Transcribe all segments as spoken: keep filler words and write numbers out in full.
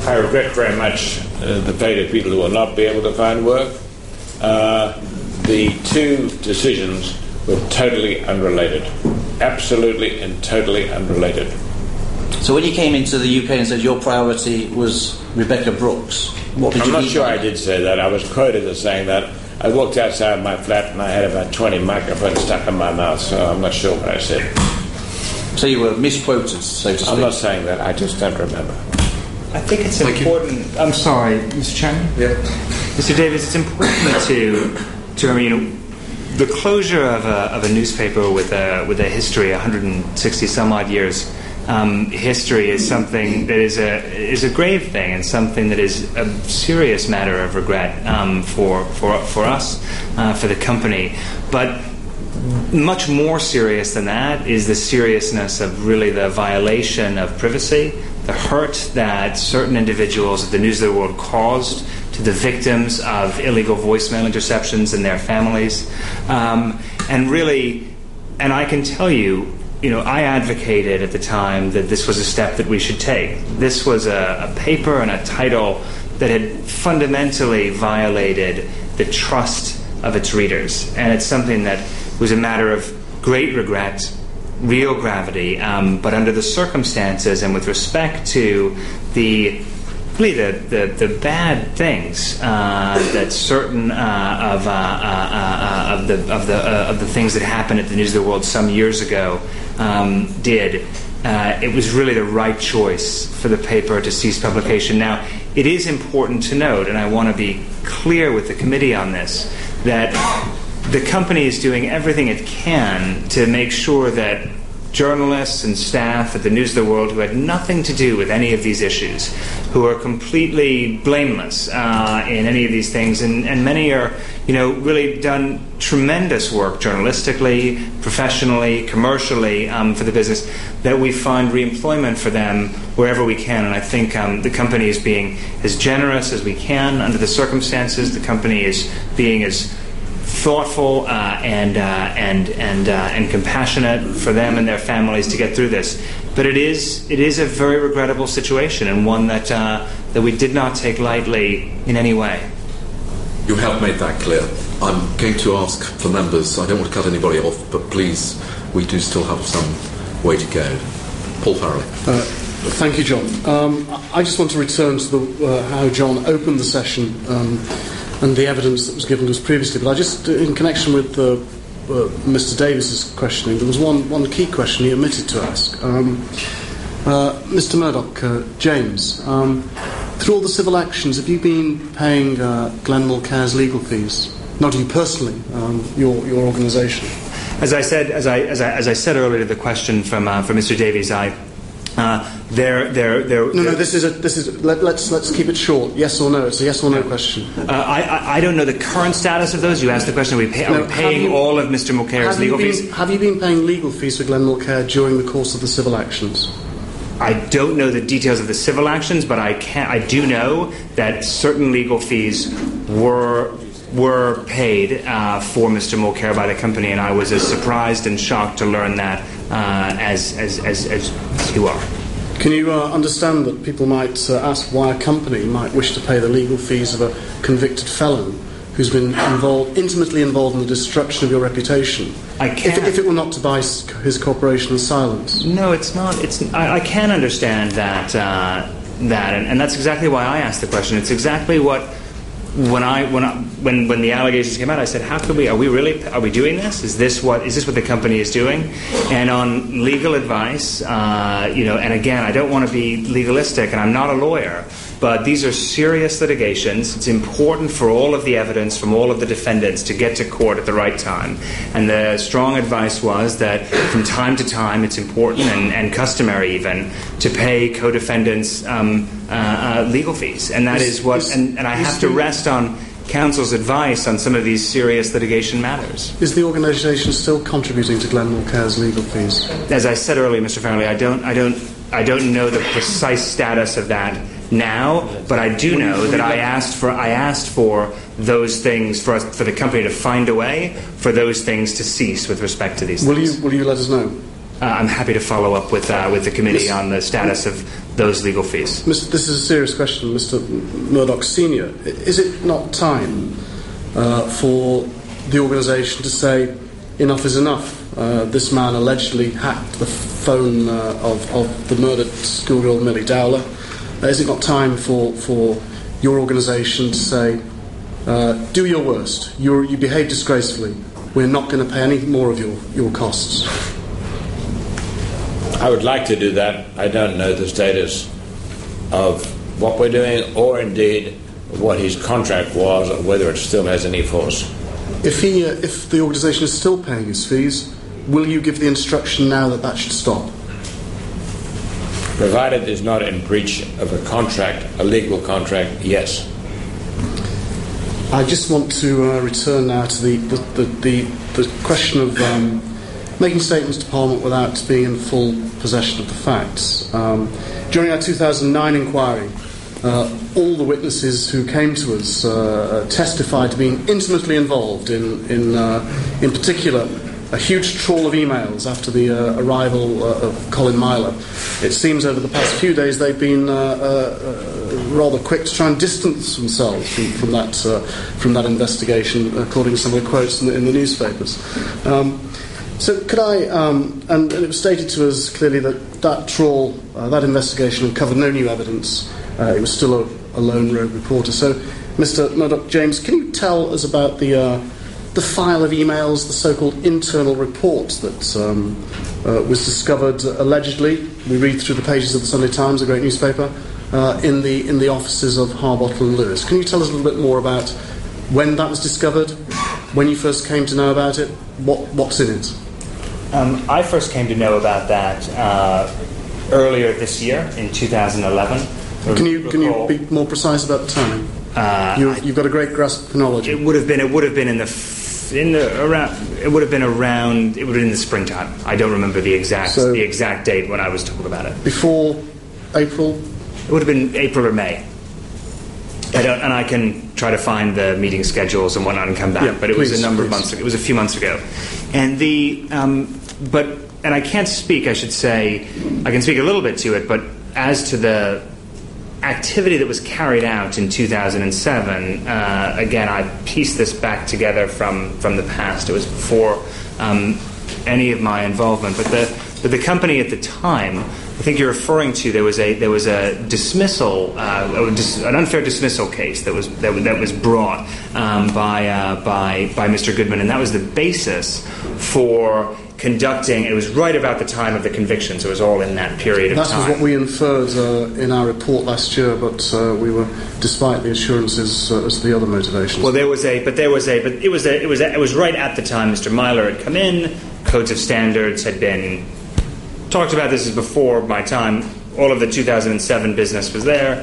I regret very much uh, the fate of people who will not be able to find work. Uh, the two decisions were totally unrelated. Absolutely and totally unrelated. So when you came into the U K and said your priority was Rebekah Brooks, what did I'm you not mean sure by I that? did say that. I was quoted as saying that. I walked outside my flat and I had about twenty microphones stuck in my mouth, so I'm not sure what I said. So you were misquoted, so to speak. I'm not saying that. I just don't remember. I think it's Thank important. You. I'm sorry, Mister Chairman. Yeah. Mister Davis, it's important to to remember, you know, the closure of a of a newspaper with a with a history, one hundred sixty some odd years. Um, history is something that is a is a grave thing and something that is a serious matter of regret um, for for for us, uh, for the company. But much more serious than that is the seriousness of really the violation of privacy, the hurt that certain individuals at the News of the World caused to the victims of illegal voicemail interceptions and their families, um, and really, and I can tell you. You know, I advocated at the time that this was a step that we should take. This was a, a paper and a title that had fundamentally violated the trust of its readers. And it's something that was a matter of great regret, real gravity, um, but under the circumstances and with respect to the really the, the, the bad things uh, that certain uh, of, uh, uh, uh, of the of the uh, of the things that happened at the News of the World some years ago um, did, uh, it was really the right choice for the paper to cease publication. Now, it is important to note, and I want to be clear with the committee on this, that the company is doing everything it can to make sure that journalists and staff at the News of the World who had nothing to do with any of these issues, who are completely blameless uh, in any of these things, and, and many are, you know, really done tremendous work journalistically, professionally, commercially um, for the business, that we find re-employment for them wherever we can. And I think um, the company is being as generous as we can under the circumstances. The company is being as thoughtful uh, and uh, and and uh, and compassionate for them and their families to get through this. But it is it is a very regrettable situation, and one that uh, that we did not take lightly in any way. You have made that clear. I'm going to ask for members. I don't want to cut anybody off, but please, we do still have some way to go. Paul Farrelly. Uh, thank you, John. Um, I just want to return to the, uh, how John opened the session. Um, and the evidence that was given to us previously. But I just, in connection with uh, uh, Mister Davis's questioning, there was one, one key question he omitted to ask. Um, uh, Mister Murdoch, uh, James, um, through all the civil actions, have you been paying uh, Glenn Mulcair's legal fees? Not you personally, um, your your organisation. As I said, as I as I, as I said earlier to the question from uh, from Mister Davies, I. Uh, they're, they're, they're, no, no. This is a. This is. Let, let's let's keep it short. Yes or no. It's a yes or no question. Uh, I, I I don't know the current status of those. You asked the question: Are we, pay, no, are we paying you, all of Mister Mulcair's legal been, fees? Have you been paying legal fees for Glenn Mulcair during the course of the civil actions? I don't know the details of the civil actions, but I can. I do know that certain legal fees were were paid uh, for Mister Mulcair by the company, and I was as surprised and shocked to learn that uh, as, as as as you are. Can you uh, understand that people might uh, ask why a company might wish to pay the legal fees of a convicted felon who's been involved, intimately involved in the destruction of your reputation? I can't. If, if it were not to buy his corporation's silence. No, it's not. It's. I, I can understand that. Uh, that, and, and that's exactly why I asked the question. It's exactly what. When I when I, when when the allegations came out, I said, "How could we? Are we really? Are we doing this? Is this what? Is this what the company is doing?" And on legal advice, uh, you know, and again, I don't want to be legalistic, and I'm not a lawyer, but these are serious litigations. It's important for all of the evidence from all of the defendants to get to court at the right time. And the strong advice was that from time to time, it's important and, and customary even to pay co-defendants um, uh, uh, legal fees, and that is, is what. Is, and, and I have to rest on counsel's advice on some of these serious litigation matters. Is the organisation still contributing to Glenn Mulcair's legal fees? As I said earlier, Mister Farrelly, I don't, I don't, I don't know the precise status of that now, but I do know that I asked for, I asked for those things for us, for the company to find a way for those things to cease with respect to these will things. You, will you let us know? uh, I'm happy to follow up with uh, with the committee on the status of those legal fees. Mister This is a serious question, Mister Murdoch Senior Is it not time uh, for the organisation to say enough is enough? Uh, this man allegedly hacked the phone uh, of, of the murdered schoolgirl Millie Dowler. Uh, is it not time for, for your organisation to say, uh, do your worst, You're, you behave disgracefully, we're not going to pay any more of your, your costs? I would like to do that. I don't know the status of what we're doing, or indeed what his contract was, or whether it still has any force. If he, uh, if the organisation is still paying his fees, will you give the instruction now that that should stop? Provided there's not in breach of a contract, a legal contract, yes. I just want to uh, return now to the, the, the, the, the question of um, making statements to Parliament without being in full possession of the facts. Um, during our two thousand nine inquiry, uh, all the witnesses who came to us uh, testified to being intimately involved in, in, uh, in particular, a huge trawl of emails after the uh, arrival uh, of Colin Myler. It seems over the past few days they've been uh, uh, rather quick to try and distance themselves from, from that uh, from that investigation, according to some of the quotes in the, in the newspapers. Um, so could I, um, and, and it was stated to us clearly that that trawl, uh, that investigation uncovered no new evidence. Uh, it was still a, a lone rogue reporter. So, Mister Murdoch James, can you tell us about the uh, the file of emails, the so-called internal report that um, uh, was discovered uh, allegedly? We read through the pages of the Sunday Times, a great newspaper, uh, in the in the offices of Harbottle and Lewis. Can you tell us a little bit more about when that was discovered, when you first came to know about it, what what's in it? Um, I first came to know about that uh, earlier this year, in two thousand eleven. Can you can you be more precise about the timing? Uh, you, you've got a great grasp of chronology. It would have been. It would have been in the f- in the around. It would have been around. It would have been in the springtime. I don't remember the exact So, the exact date when I was told about it. Before April. It would have been April or May. I don't, and I can try to find the meeting schedules and whatnot and come back. Yeah, but it please, was a number please. of months ago. It was a few months ago, and the um, but and I can't speak. I should say I can speak a little bit to it, but as to the activity that was carried out in two thousand seven, uh, again, I pieced this back together from, from the past. It was before um, any of my involvement. But the but the company at the time, I think you're referring to, there was a there was a dismissal, uh, an unfair dismissal case that was that, that was brought um, by uh, by by Mister Goodman, and that was the basis for conducting. It was right about the time of the conviction, so it was all in that period of that time. That was what we inferred uh, in our report last year, but uh, we were, despite the assurances uh, as to the other motivations. Well, there was a, but there was a, but it was a, it was a, it was right at the time Mister Myler had come in. Codes of standards had been talked about. This is before my time. All of the two thousand seven business was there,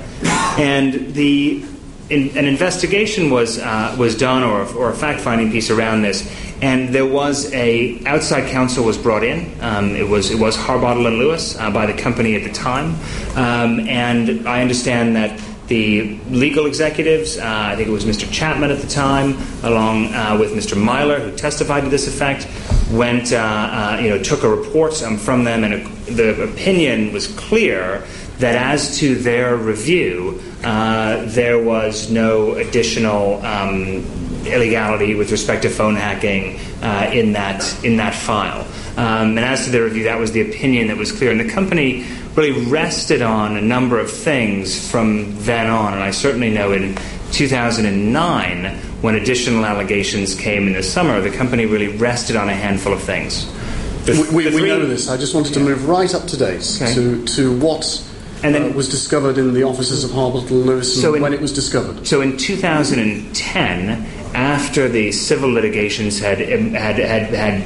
and the in, an investigation was uh, was done, or or a fact-finding piece around this. And there was a outside counsel was brought in. Um, it was it was Harbottle and Lewis uh, by the company at the time, um, and I understand that the legal executives, uh, I think it was Mister Chapman at the time, along uh, with Mister Myler, who testified to this effect, went uh, uh, you know took a report um, from them, and a, the opinion was clear that as to their review, uh, there was no additional Um, illegality with respect to phone hacking uh, in that in that file. Um, and as to the review, that was the opinion that was clear. And the company really rested on a number of things from then on. And I certainly know in two thousand nine, when additional allegations came in the summer, the company really rested on a handful of things. The, we we, the three, we know this. I just wanted to move right up to date okay. to, to what and then, uh, was discovered in the offices of Harbottle and Lewis and so in, when it was discovered. So in two thousand ten, after the civil litigations had had had, had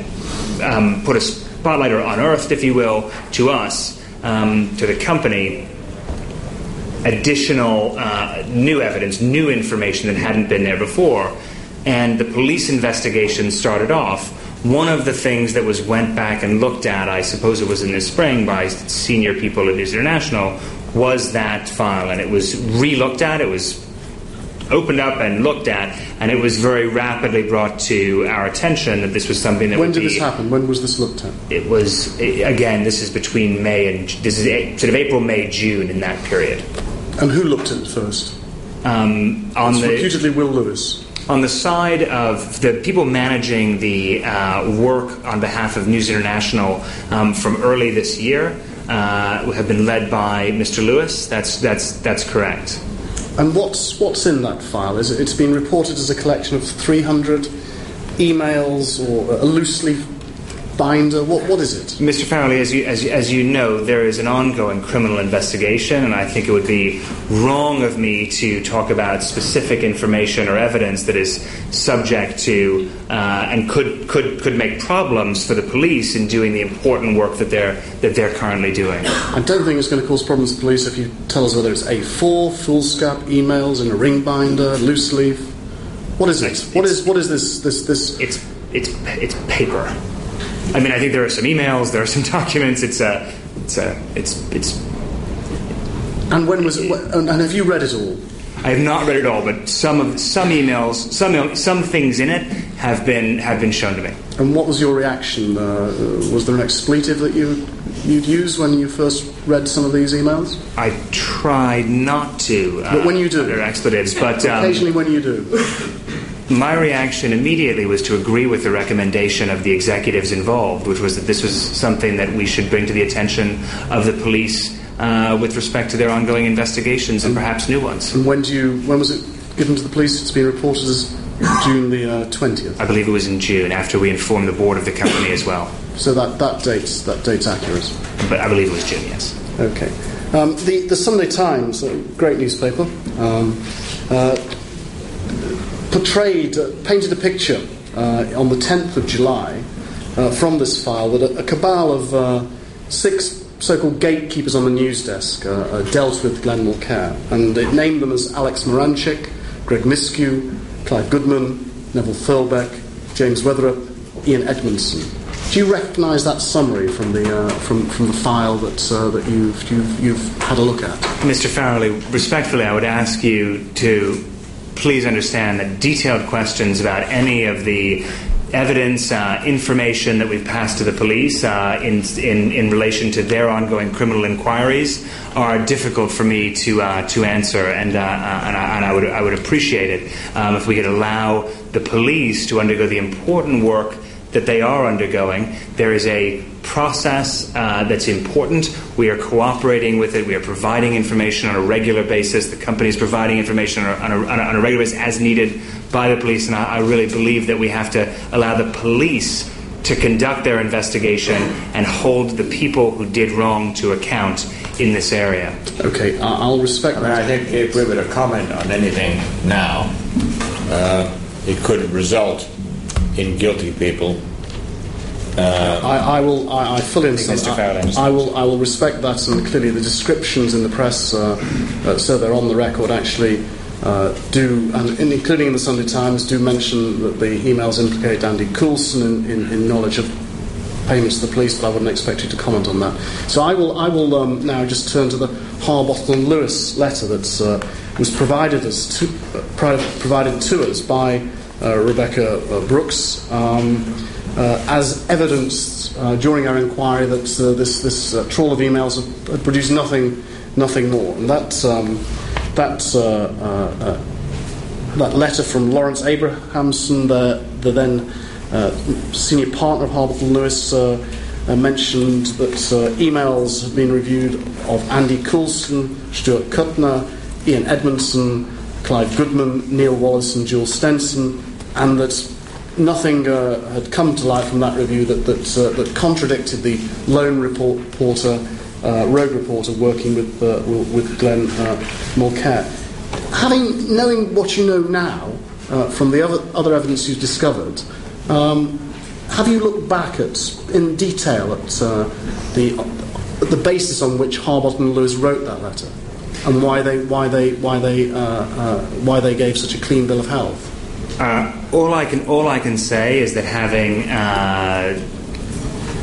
um, put a spotlight, or unearthed, if you will, to us, um, to the company, additional uh, new evidence, new information that hadn't been there before, and the police investigation started off. One of the things that was went back and looked at, I suppose it was in the spring, by senior people at News International, was that file, and it was re-looked at. It was opened up and looked at, and it was very rapidly brought to our attention that this was something that when would did be, this happen? When was this looked at? It was, again, this is between May and, this is sort of April, May, June, in that period. And who looked at it first? Um, on it's the, reputedly Will Lewis. On the side of the people managing the uh, work on behalf of News International um, from early this year uh, have been led by Mister Lewis. That's that's that's correct. And what's what's in that file? Is it, it's been reported as a collection of three hundred emails or a loose leaf binder? What what is it? Mister Farrelly, as you, as, you, as you know, there is an ongoing criminal investigation, and I think it would be wrong of me to talk about specific information or evidence that is subject to uh, and could, could could make problems for the police in doing the important work that they're that they're currently doing. I don't think it's going to cause problems to the police if you tell us whether it's A four, foolscap, emails in a ring binder, loose leaf. What is it? It's, what it's, is what is this this this? It's it's it's paper. I mean, I think there are some emails, there are some documents. It's a, it's a, it's it's. And when was it? And have you read it all? I have not read it all, but some of some emails, some some things in it have been have been shown to me. And what was your reaction? Uh, was there an expletive that you you'd use when you first read some of these emails? I tried not to. Uh, but when you do, they're expletives. But um, occasionally, when you do. My reaction immediately was to agree with the recommendation of the executives involved, which was that this was something that we should bring to the attention of the police uh, with respect to their ongoing investigations and perhaps new ones. And when do you? When was it given to the police? It's been reported as June the twentieth. I believe it was in June, after we informed the board of the company as well. So that that date's that date's accurate. But I believe it was June, yes. Okay. Um, the the Sunday Times, a great newspaper. Um, uh, portrayed, uh, painted a picture uh, on the tenth of July uh, from this file that a, a cabal of uh, six so-called gatekeepers on the news desk uh, uh, dealt with Glenn Mulcair, and it named them as Alex Moranchik, Greg Miskew, Clive Goodman, Neville Thurlbeck, James Weatherup, Ian Edmondson. Do you recognise that summary from the uh, from from the file that uh, that you've, you've you've had a look at? Mister Farrelly, respectfully, I would ask you to please understand that detailed questions about any of the evidence, uh, information that we've passed to the police uh, in, in in relation to their ongoing criminal inquiries are difficult for me to uh, to answer, and uh, and, I, and I would I would appreciate it um, if we could allow the police to undergo the important work that they are undergoing. There is a process uh, that's important. We are cooperating with it. We are providing information on a regular basis. The company is providing information on a, on a, on a regular basis as needed by the police, and I, I really believe that we have to allow the police to conduct their investigation and hold the people who did wrong to account in this area. Okay, I'll respect I mean, that. I think if we were to comment on anything now, uh, it could result in guilty people. Uh, I, I will. I, I fully understand. Mister Farrelly I, I will. I will respect that, and clearly the descriptions in the press, uh, uh, so they're on the record, actually uh, do, and including in the Sunday Times, do mention that the emails implicate Andy Coulson in, in, in knowledge of payments to the police, but I wouldn't expect you to comment on that. So I will. I will um, now just turn to the Harbottle and Lewis letter that uh, was provided us to, uh, provided to us by uh, Rebecca uh, Brooks. Um, Uh, as evidenced uh, during our inquiry that uh, this, this uh, trawl of emails had, had produced nothing, nothing more. And that um, that uh, uh, uh, that letter from Lawrence Abrahamson, the, the then uh, senior partner of Harbottle and Lewis, uh, uh, mentioned that uh, emails have been reviewed of Andy Coulson, Stuart Kuttner, Ian Edmondson, Clive Goodman, Neil Wallace, and Jules Stenson, and that nothing uh, had come to light from that review that that, uh, that contradicted the lone report, reporter, uh, rogue reporter working with uh, with Glenn uh, Mulcair. Having knowing what you know now uh, from the other other evidence you've discovered, um, have you looked back at in detail at uh, the uh, the basis on which Harbottle and Lewis wrote that letter, and why they why they why they uh, uh, why they gave such a clean bill of health? Uh, all I can all I can say is that having uh,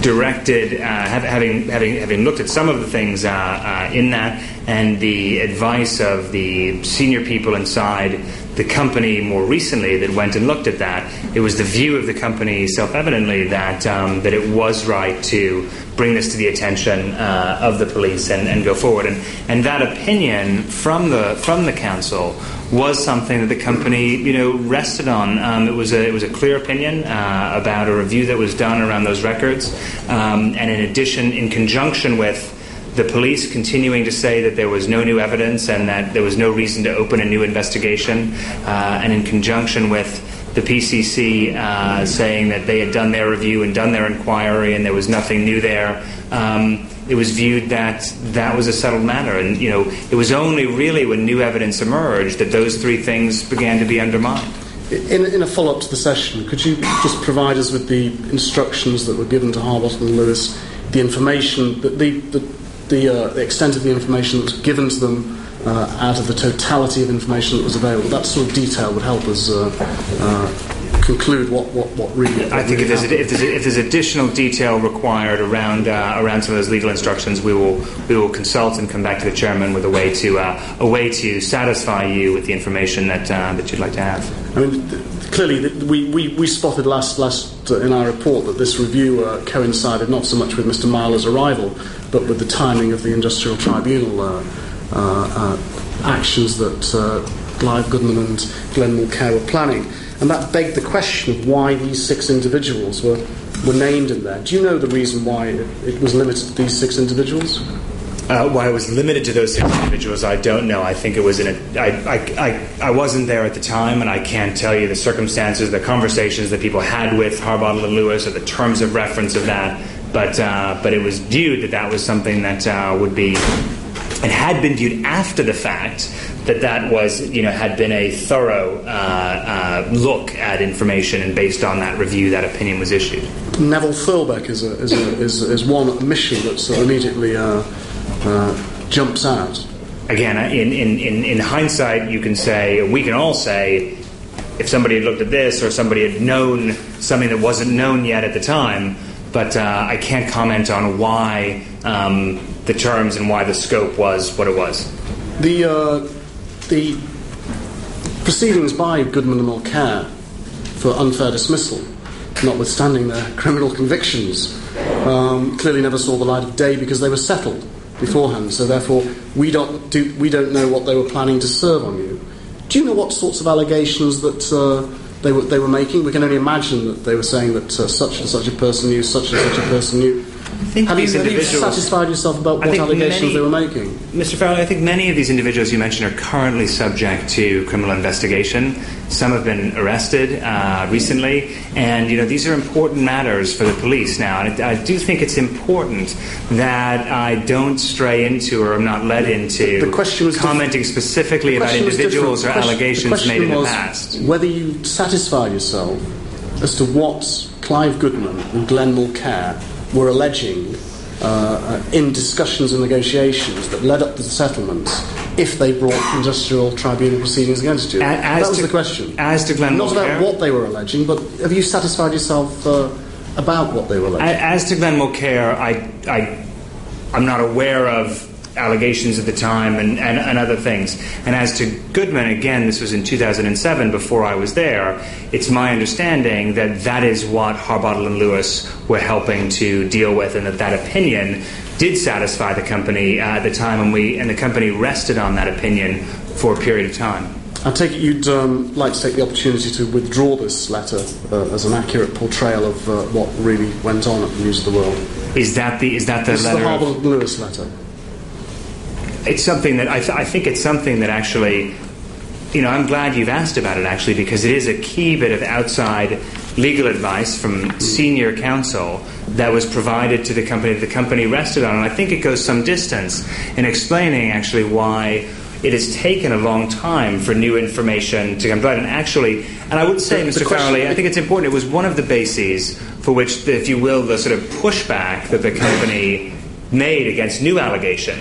directed, uh, have, having having having looked at some of the things uh, uh, in that, and the advice of the senior people inside the company more recently that went and looked at that, it was the view of the company, self-evidently, that um, that it was right to bring this to the attention uh, of the police and, and go forward. And and that opinion from the from the council was something that the company, you know, rested on. Um, it was a it was a clear opinion uh, about a review that was done around those records, um, and in addition, in conjunction with the police continuing to say that there was no new evidence and that there was no reason to open a new investigation, uh, and in conjunction with the P C C uh, saying that they had done their review and done their inquiry and there was nothing new there, um, it was viewed that that was a settled matter. And, you know, it was only really when new evidence emerged that those three things began to be undermined. In, in a follow-up to the session, could you just provide us with the instructions that were given to Harbottle and Lewis, the information, the, the, the, the, uh, the extent of the information that was given to them uh, out of the totality of information that was available? That sort of detail would help us uh, uh, conclude what, what, what really what I think really if, there's, if, there's, if there's additional detail required around uh, around some of those legal instructions, we will we will consult and come back to the chairman with a way to uh, a way to satisfy you with the information that uh, that you'd like to have. I mean, th- clearly, th- we, we, we spotted last last uh, in our report that this review uh, coincided not so much with Mister Myler's arrival, but with the timing of the Industrial Tribunal uh, uh, uh, actions that uh, Clive Goodman and Glenn Mulcair were planning. And that begged the question of why these six individuals were, were named in there. Do you know the reason why it, it was limited to these six individuals? Uh, why it was limited to those six individuals, I don't know. I think it was in a. I, I, I, I wasn't there at the time, and I can't tell you the circumstances, the conversations that people had with Harbottle and Lewis, or the terms of reference of that. But uh, but it was viewed that that was something that uh, would be. It had been viewed after the fact that that was, you know, had been a thorough uh, uh, look at information, and based on that review, that opinion was issued. Neville Thurlbeck is a, is, a, is, is one omission that sort of immediately uh, uh, jumps out. Again, in, in, in, in hindsight, you can say, we can all say, if somebody had looked at this or somebody had known something that wasn't known yet at the time, but uh, I can't comment on why um, the terms and why the scope was what it was. The uh, the proceedings by Goodman and Mulcair for unfair dismissal, notwithstanding their criminal convictions, um, clearly never saw the light of day because they were settled beforehand. So therefore, we don't do we don't know what they were planning to serve on you. Do you know what sorts of allegations that uh, they were they were making? We can only imagine that they were saying that uh, such and such a person knew, such and such a person knew. I think have, you, these have you individuals, satisfied yourself about what allegations many, they were making? Mister Fowler, I think many of these individuals you mentioned are currently subject to criminal investigation. Some have been arrested uh, recently, and you know these are important matters for the police now. And I, I do think it's important that I don't stray into or I'm not led into the question was commenting diff- specifically about individuals or question, allegations made in the past. Whether you satisfied yourself as to what Clive Goodman and Glenn Mulcair were alleging uh, in discussions and negotiations that led up to the settlement if they brought industrial tribunal proceedings against you. As that was to, the question. As to Glenn Not Mulcair, about what they were alleging, but have you satisfied yourself uh, about what they were alleging? As to Glenn Mulcair, I, I, I'm not aware of allegations at the time and, and, and other things. And as to Goodman, again, this was in two thousand seven before I was there, it's my understanding that that is what Harbottle and Lewis were helping to deal with, and that that opinion did satisfy the company uh, at the time, and we and the company rested on that opinion for a period of time. I take it you'd um, like to take the opportunity to withdraw this letter uh, as an accurate portrayal of uh, what really went on at the News of the World. Is that the is that the this letter? Is the Harbottle and Lewis letter. It's something that I, th- I think it's something that actually, you know, I'm glad you've asked about it actually, because it is a key bit of outside legal advice from senior counsel that was provided to the company that the company rested on. And I think it goes some distance in explaining actually why it has taken a long time for new information to come to light. And actually, and I would say, The- the Mister question- Farrelly, I think it's important, it was one of the bases for which, the, if you will, the sort of pushback that the company made against new allegations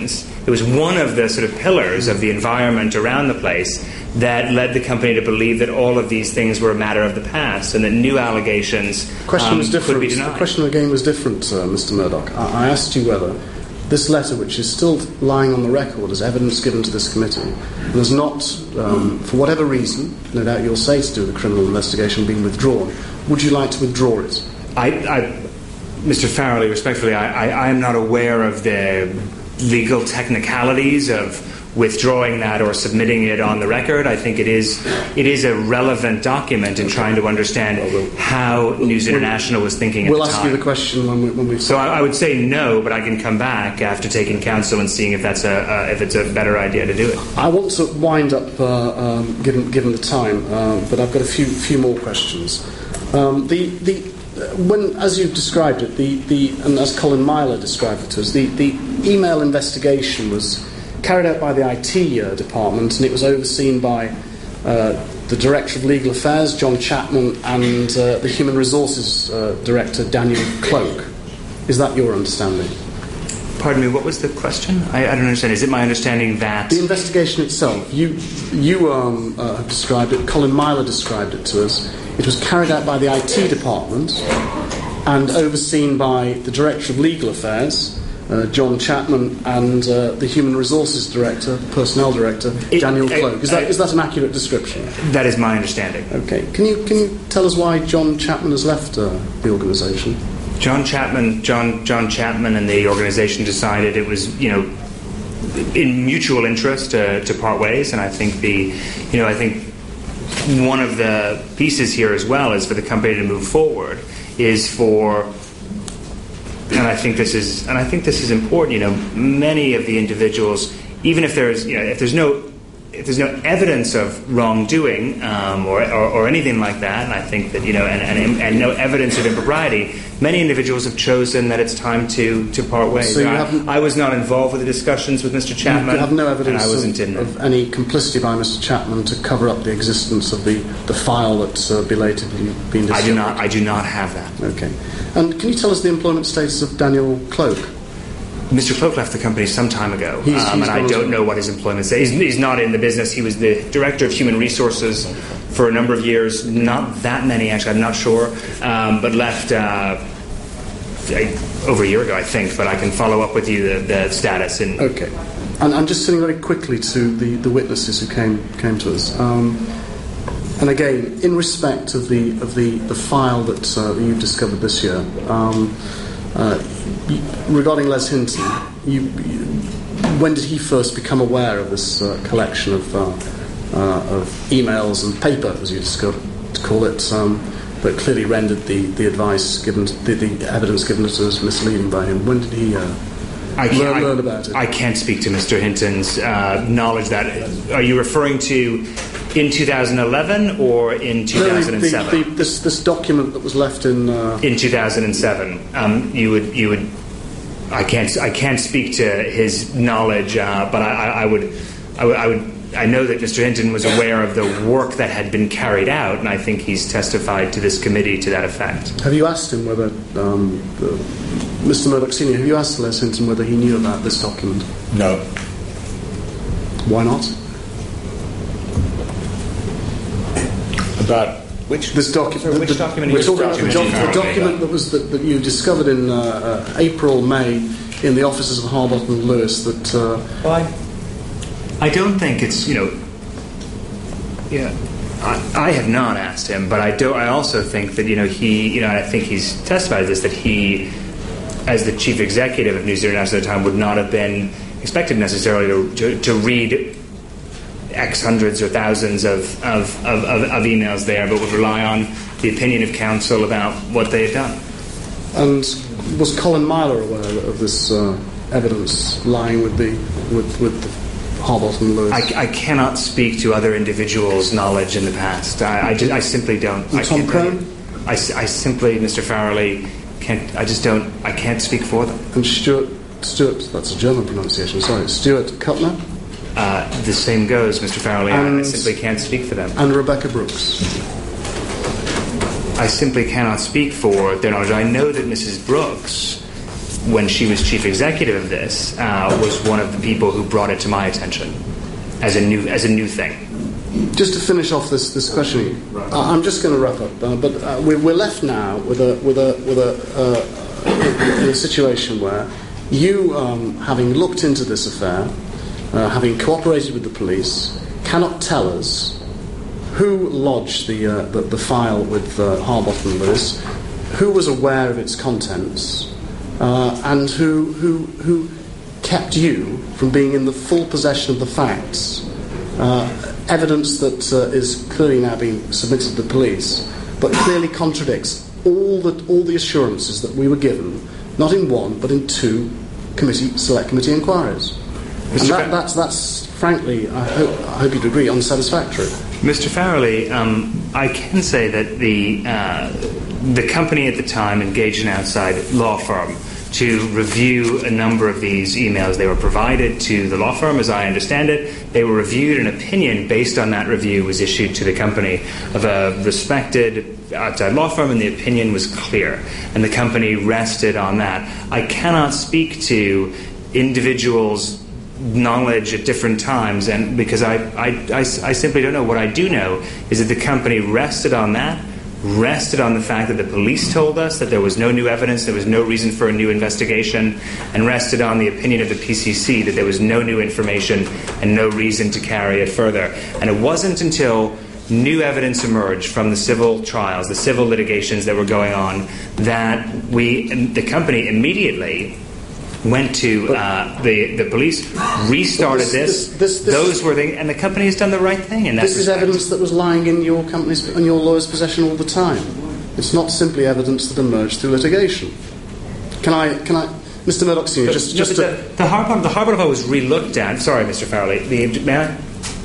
it was one of the sort of pillars of the environment around the place that led the company to believe that all of these things were a matter of the past and that new allegations the question um, was different. could be denied. The question again was different, uh, Mister Murdoch. I, I asked you whether this letter, which is still lying on the record as evidence given to this committee, and has not, um, for whatever reason, no doubt you'll say to do with the criminal investigation, been withdrawn, would you like to withdraw it? I, I, Mister Farrelly, respectfully, I, I, I am not aware of the legal technicalities of withdrawing that or submitting it on the record. I think it is it is a relevant document in trying to understand how News International was thinking at we'll the time. We'll ask you the question when, we, when we've... So I, I would say no, but I can come back after taking counsel and seeing if that's a uh, if it's a better idea to do it. I want to wind up, uh, um, given given the time, uh, but I've got a few few more questions. Um, the the when, as you've described it, the, the and as Colin Myler described it to us, the, the email investigation was carried out by the I T uh, department, and it was overseen by uh, the Director of Legal Affairs, John Chapman, and uh, the Human Resources uh, Director, Daniel Cloak. Is that your understanding? Pardon me, what was the question? I, I don't understand. Is it my understanding that... The investigation itself, you, you um, uh, have described it, Colin Myler described it to us. It was carried out by the I T department and overseen by the Director of Legal Affairs, Uh, John Chapman, and uh, the Human Resources Director, Personnel Director, it, Daniel Cloak. Is that, I, is that an accurate description? That is my understanding. Okay. Can you can you tell us why John Chapman has left uh, the organisation? John Chapman, John John Chapman, and the organisation decided it was, you know, in mutual interest uh, to part ways, and I think the, you know, I think one of the pieces here as well is for the company to move forward is for. And I think this is, and I think this is important. You know, many of the individuals, even if there's, you know, if there's no, if there's no evidence of wrongdoing um, or, or or anything like that, and I think that you know, and, and and no evidence of impropriety, many individuals have chosen that it's time to to part ways. So you I, I was not involved with the discussions with Mister Chapman. You have no evidence and I wasn't of, in of any complicity by Mister Chapman to cover up the existence of the, the file that's uh, belatedly been discovered? I do not. I do not have that. Okay. And can you tell us the employment status of Daniel Cloak? Mister Cloak left the company some time ago, he's, um, he's and I don't know what his employment status is. He's, he's not in the business. He was the Director of Human Resources for a number of years, not that many actually, I'm not sure, um, but left uh, over a year ago, I think, but I can follow up with you the, the status. In okay. And I'm just turning very quickly to the, the witnesses who came came to us. Um, and again, in respect of the of the, the file that uh, you've discovered this year, um, uh, regarding Les Hinton, you, you, when did he first become aware of this uh, collection of, uh, uh, of emails and paper, as you discovered, to call it, um, that clearly rendered the, the advice given, to, the, the evidence given to us as misleading by him? When did he uh, I can't, learn, I, learn about it? I can't speak to Mister Hinton's uh, knowledge. That are you referring to in two thousand eleven or in two thousand seven? The, the, the, this, this document that was left in uh... in two thousand seven. Um, you would you would. I can't I can't speak to his knowledge, uh, but I, I, I would I would. I would I know that Mister Hinton was aware of the work that had been carried out, and I think he's testified to this committee to that effect. Have you asked him whether, um, the, Mister Murdoch Senior, have you asked Les Hinton whether he knew about this document? No. Why not? About which this document? Which the, document? We're Which talking about the, document? doc, the document that was that, that you discovered in uh, uh, April, May, in the offices of Harbottle and Lewis. That. Uh, well, I, I don't think it's you know. Yeah, I, I have not asked him, but I do. I also think that you know he you know I think he's testified to this that he, as the chief executive of News International at the time, would not have been expected necessarily to to, to read X hundreds or thousands of, of, of, of, of emails there, but would rely on the opinion of counsel about what they had done. And was Colin Myler aware of this uh, evidence lying with the with with the Harbottle and Lewis? I, I cannot speak to other individuals' knowledge in the past. I, I, just, I simply don't. And I Tom Crone? I, I simply, Mister Farrelly, can't. I just don't. I can't speak for them. And Stuart Stuart. That's a German pronunciation. Sorry, Stuart Kuttner. Uh, the same goes, Mister Farrelly. And, I simply can't speak for them. And Rebecca Brooks. I simply cannot speak for their knowledge. I know that Missus Brooks when she was chief executive of this, uh, was one of the people who brought it to my attention as a new as a new thing. Just to finish off this, this questioning, uh, I'm just going to wrap up, uh, but uh, we're, we're left now with a with a with a uh, in a situation where you, um, having looked into this affair, uh, having cooperated with the police, cannot tell us who lodged the uh, the, the file with uh, Harbottom and Lewis, who was aware of its contents, uh, and who who who kept you from being in the full possession of the facts. Uh, evidence that uh, is clearly now being submitted to the police, but clearly contradicts all the all the assurances that we were given, not in one but in two committee select committee inquiries. And that, that's that's frankly, I hope I hope you'd agree, unsatisfactory. Mister Farrelly, um, I can say that the uh, the company at the time engaged an outside law firm to review a number of these emails. They were provided to the law firm, as I understand it. They were reviewed. An opinion based on that review was issued to the company of a respected outside law firm, and the opinion was clear. And the company rested on that. I cannot speak to individuals' knowledge at different times, and because I, I, I, I simply don't know. What I do know is that the company rested on that, rested on the fact that the police told us that there was no new evidence, there was no reason for a new investigation, and rested on the opinion of the P C C that there was no new information and no reason to carry it further. And it wasn't until new evidence emerged from the civil trials, the civil litigations that were going on, that we, the company immediately went to uh, the the police, restarted this. this, this, this Those were the, and the company has done the right thing in that This respect. is evidence that was lying in your company's in your lawyer's possession all the time. It's not simply evidence that emerged through litigation. Can I can I, Mister Murdoch Senior, just no, just the, the Harbottom the Harbottom was relooked at. Sorry, Mister Farrelly. The may I?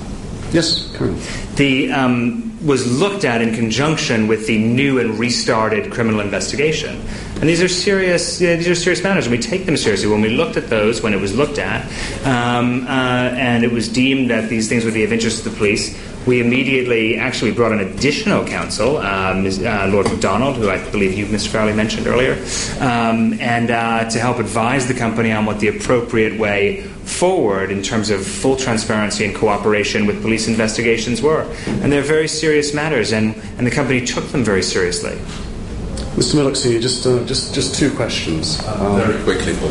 Yes, Karen. The um, was looked at in conjunction with the new and restarted criminal investigation. And these are serious. Yeah, these are serious matters, and we take them seriously. When we looked at those, when it was looked at, um, uh, and it was deemed that these things would be of interest to the police, we immediately actually brought an additional counsel, uh, Miz, uh, Lord MacDonald, who I believe you, Mister Farrelly, mentioned earlier, um, and uh, to help advise the company on what the appropriate way forward in terms of full transparency and cooperation with police investigations were. And they're very serious matters, and, and the company took them very seriously. Mister Murdoch Senior, just uh, just just two questions. Um, very quickly, Paul.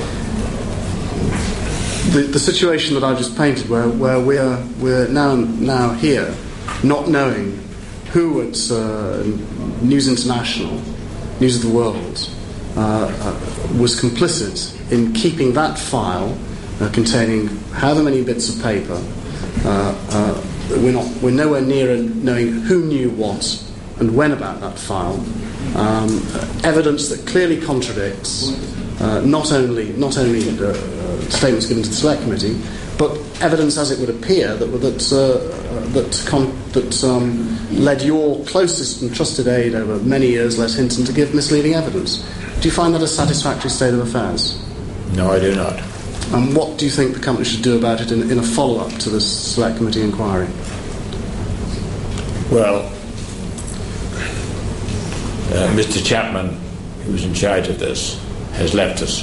The, the situation that I've just painted, where where we're we're now now here, not knowing who at uh, News International, News of the World, uh, uh, was complicit in keeping that file uh, containing however many bits of paper. Uh, uh, we're not we're nowhere near knowing who knew what and when about that file. Um, evidence that clearly contradicts uh, not only not only the uh, statements given to the Select Committee, but evidence as it would appear that that uh, that con- that um, led your closest and trusted aide over many years, Les Hinton, to give misleading evidence. Do you find that a satisfactory state of affairs? No, I do not. And what do you think the company should do about it in, in a follow-up to this Select Committee inquiry? Well, Uh, Mister Chapman, who was in charge of this, has left us.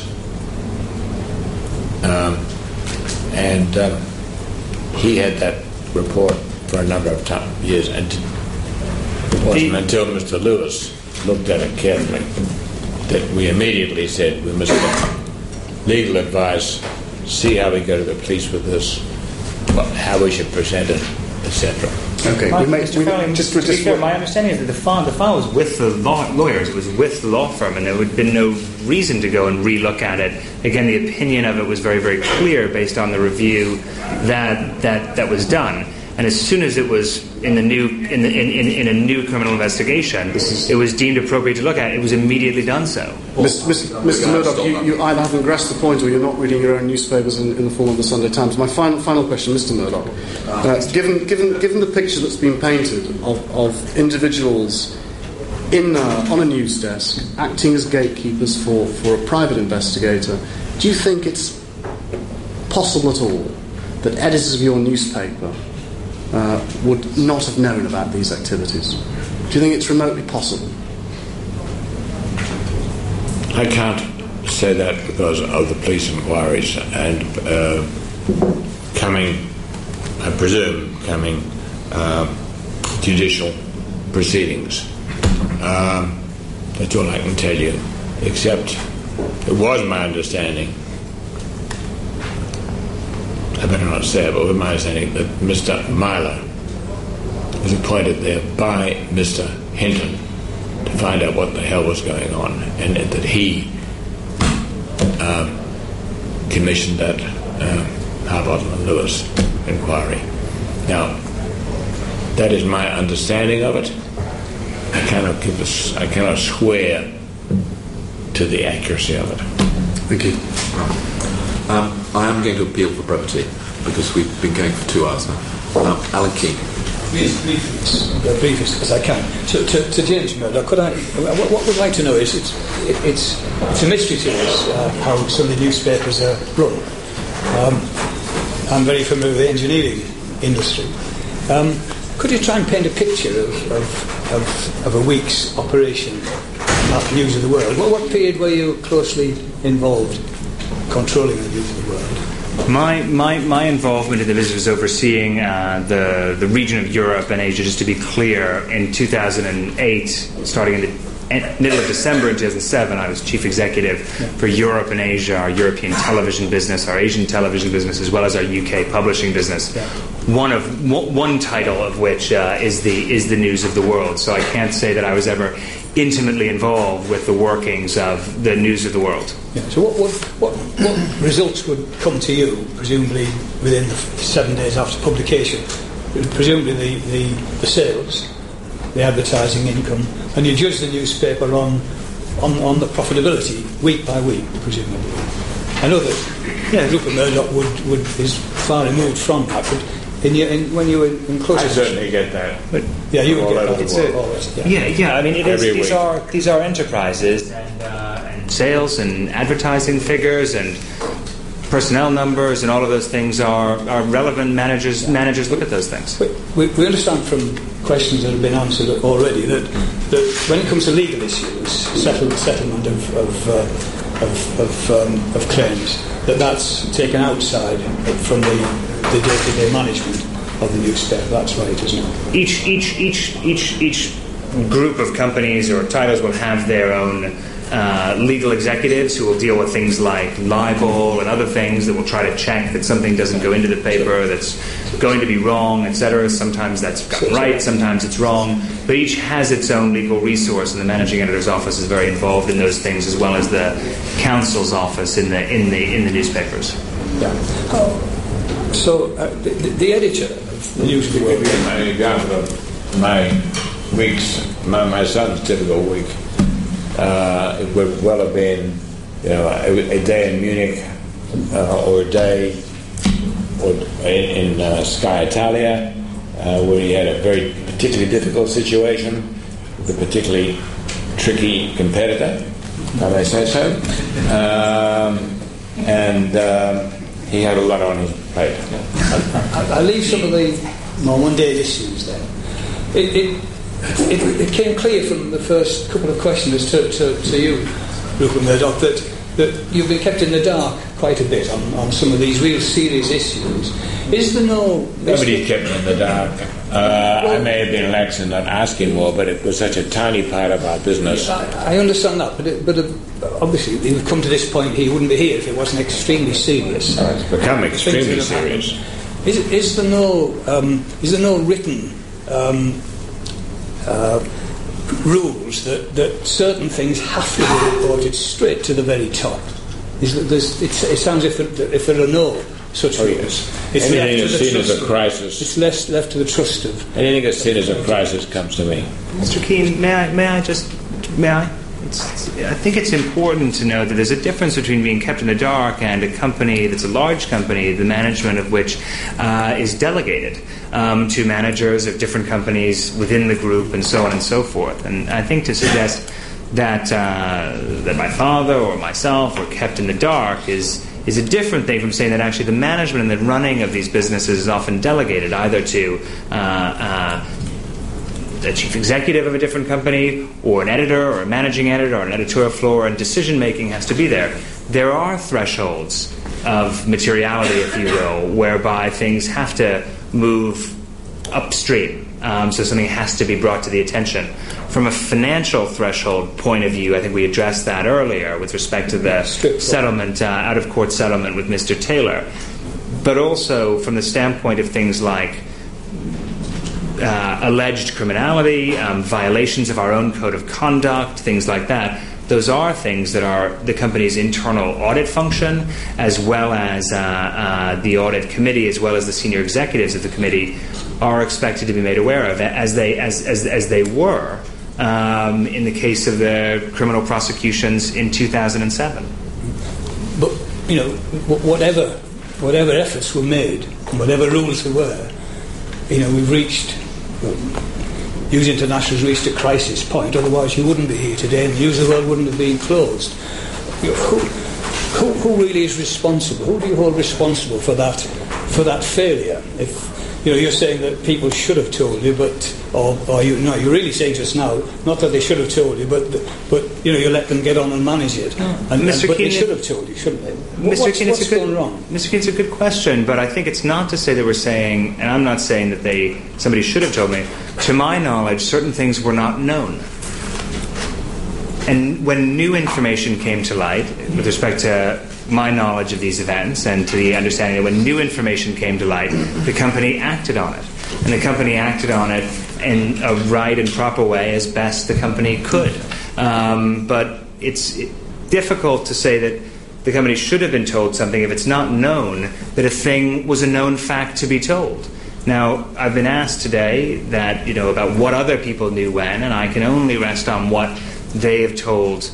Um, and um, he had that report for a number of time, years, and it wasn't until Mister Lewis looked at it carefully that we immediately said we must get legal advice, see how we go to the police with this, how we should present it, et cetera. Okay, My, we make, Mister we, Farrelly, just, to be just clear, my understanding is that the file, the file was with the law, lawyers, it was with the law firm, and there would have been no reason to go and re-look at it. Again, the opinion of it was very, very clear based on the review that that, that was done. And as soon as it was in the new in, the, in, in, in a new criminal investigation, it was deemed appropriate to look at. It was immediately done so. Mister Mister Mister Murdoch, you, you either haven't grasped the point or you're not reading your own newspapers in, in the form of the Sunday Times. My final final question, Mister Murdoch, uh, given given given the picture that's been painted of, of individuals in uh, on a news desk acting as gatekeepers for, for a private investigator, do you think it's possible at all that editors of your newspaper Uh, would not have known about these activities? Do you think it's remotely possible? I can't say that because of the police inquiries and uh, coming, I presume, coming uh, judicial proceedings. Um, that's all I can tell you, except it was my understanding, I better not say it, but it was my understanding that Mister Myler was appointed there by Mister Hinton to find out what the hell was going on, and that he um, commissioned that uh, Harbottle and Lewis inquiry. Now, that is my understanding of it. I cannot give a, I cannot swear to the accuracy of it. Thank you. Um, I am going to appeal for brevity because we've been going for two hours now. Um, Alan King. Brief, brief, brief as I can. To, to, to James Murdoch, could I? What, what we'd like to know is it's it, it's it's a mystery to us uh, how some of the newspapers are run. Um, I'm very familiar with the engineering industry. Um, could you try and paint a picture of of, of, of a week's operation at News of the World? What, what period were you closely involved controlling the News of the World? My, my my involvement in the business was overseeing uh, the the region of Europe and Asia. Just to be clear, in two thousand eight, starting in the middle of December in two thousand seven, I was chief executive yeah. for Europe and Asia, our European television business, our Asian television business, as well as our U K publishing business. Yeah. One of one title of which uh, is the is the News of the World. So I can't say that I was ever intimately involved with the workings of the News of the World. Yeah. So what, what what what results would come to you, presumably within the seven days after publication? Presumably the, the, the sales, the advertising income, and you judge the newspaper on, on on the profitability week by week, presumably. I know that yeah, Rupert Murdoch would, would is far removed from that, but in your, in, when you were in close, I certainly get that. But yeah, you would all get over that. the world. Always, yeah. yeah, yeah. I mean, it is, Every these week. are these are enterprises and, uh, and sales and advertising figures and personnel numbers and all of those things are, are relevant. Managers managers look at those things. We, we understand from questions that have been answered already that, that when it comes to legal issues, settle, settlement of of, uh, of, of, um, of claims, that that's taken outside from the, the day-to-day management of the newspaper. That's right, isn't it? Each each each each each group of companies or titles will have their own Uh, legal executives who will deal with things like libel and other things that will try to check that something doesn't go into the paper that's going to be wrong, et cetera. Sometimes that's right, sometimes it's wrong. But each has its own legal resource, and the managing editor's office is very involved in those things, as well as the counsel's office in the in the in the newspapers. Yeah. Oh, so uh, the, the editor of the News of the World. An example of my weeks, my, my son's typical week. Uh, it would well have been, you know, a, a day in Munich, uh, or a day or in, in uh, Sky Italia, uh, where he had a very particularly difficult situation with a particularly tricky competitor, if I may say so, um, and um, he had a lot on his plate. I, I leave some of the more mundane issues then. It, it, It, it came clear from the first couple of questioners to, to, to you, Rupert Murdoch, that, that you've been kept in the dark quite a bit on, on some of these real serious issues. Is there no... Nobody kept me in the dark. Uh, well, I may have been lax in not asking more, but it was such a tiny part of our business. I, I understand that, but, it, but uh, obviously he would come to this point, he wouldn't be here if it wasn't extremely serious. Oh, it's become extremely serious. Is, is there no um, is there no written... Um, Uh, rules that, that certain things have to be reported straight to the very top? Is that it's, it sounds as if, if there are no such oh, rules. Yes. It's Anything that's seen as a of, crisis. It's less left to the trust of. Anything that's seen as a crisis comes to me. Mister Keane, may I, may I just, may I? It's, it's, I think it's important to know that there's a difference between being kept in the dark and a company that's a large company, the management of which uh, is delegated um, to managers of different companies within the group and so on and so forth. And I think to suggest that uh, that my father or myself were kept in the dark is is a different thing from saying that actually the management and the running of these businesses is often delegated either to uh, uh, a chief executive of a different company, or an editor, or a managing editor, or an editorial floor, and decision making has to be there. there are thresholds of materiality, if you will, whereby things have to move upstream. Um, so something has to be brought to the attention. From a financial threshold point of view, I think we addressed that earlier with respect to the settlement, uh, out-of-court settlement with Mister Taylor. But also from the standpoint of things like uh, alleged criminality, um, violations of our own code of conduct, things like that. Those are things that are the company's internal audit function, as well as uh, uh, the audit committee, as well as the senior executives of the committee, are expected to be made aware of, as they as as, as they were um, in the case of the criminal prosecutions in two thousand seven. But you know, whatever whatever efforts were made, whatever rules there were, you know, we've reached. News International has reached a crisis point, otherwise you wouldn't be here today and News of the World wouldn't have been closed. You know, who, who, who really is responsible? Who do you hold responsible for that for that failure? If you know, you're saying that people should have told you, but or, or you no, you're really saying just now, not that they should have told you, but but you know, you let them get on and manage it. No. And, Mister and, but Keane, they should have told you, shouldn't they? Mister What's, Keane, what's it's a good, gone wrong? Mister Keane, it's a good question, but I think it's not to say that we're saying, and I'm not saying that they somebody should have told me. To my knowledge, certain things were not known. And when new information came to light, with respect to my knowledge of these events and to the understanding that when new information came to light, the company acted on it. And the company acted on it in a right and proper way as best the company could. Um, but it's difficult to say that the company should have been told something if it's not known that a thing was a known fact to be told. Now, I've been asked today that, you know, about what other people knew when, and I can only rest on what they have told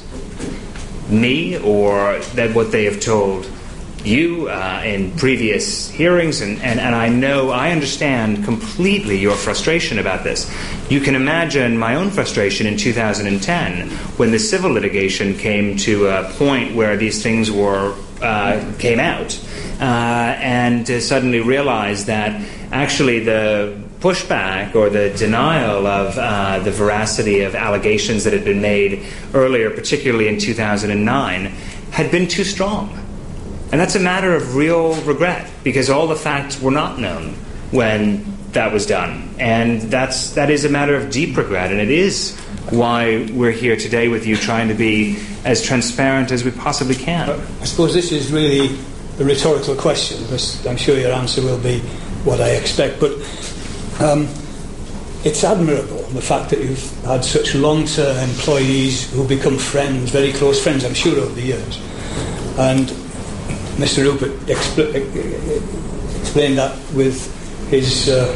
me or that what they have told you uh, in previous hearings, and, and, and I know, I understand completely your frustration about this. You can imagine my own frustration in two thousand ten when the civil litigation came to a point where these things were uh, came out, uh, and to suddenly realize that actually the pushback or the denial of uh, the veracity of allegations that had been made earlier, particularly in two thousand nine, had been too strong. And that's a matter of real regret, because all the facts were not known when that was done. And that's, that is a matter of deep regret, and it is why we're here today with you, trying to be as transparent as we possibly can. I suppose this is really a rhetorical question, because I'm sure your answer will be what I expect. But um, it's admirable, the fact that you've had such long-term employees who become friends, very close friends, I'm sure, over the years. And Mister Rupert expl- explained that with his uh,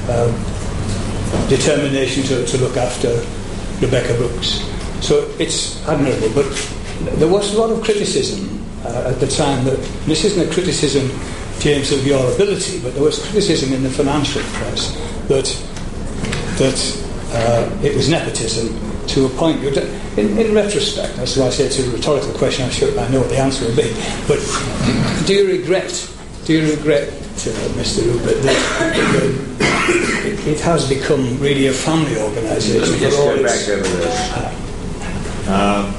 uh, determination to, to look after Rebecca Brooks. So it's admirable. But there was a lot of criticism uh, at the time. That this isn't a criticism, James, of your ability, but there was criticism in the financial press that that uh, it was nepotism to a point. In, in retrospect, that's why I say it's a rhetorical question. I'm sure I know what the answer will be. But do you regret? Do you regret, uh, Mister Rupert, that, that it, it has become really a family organisation? Let me just go back over this. Um,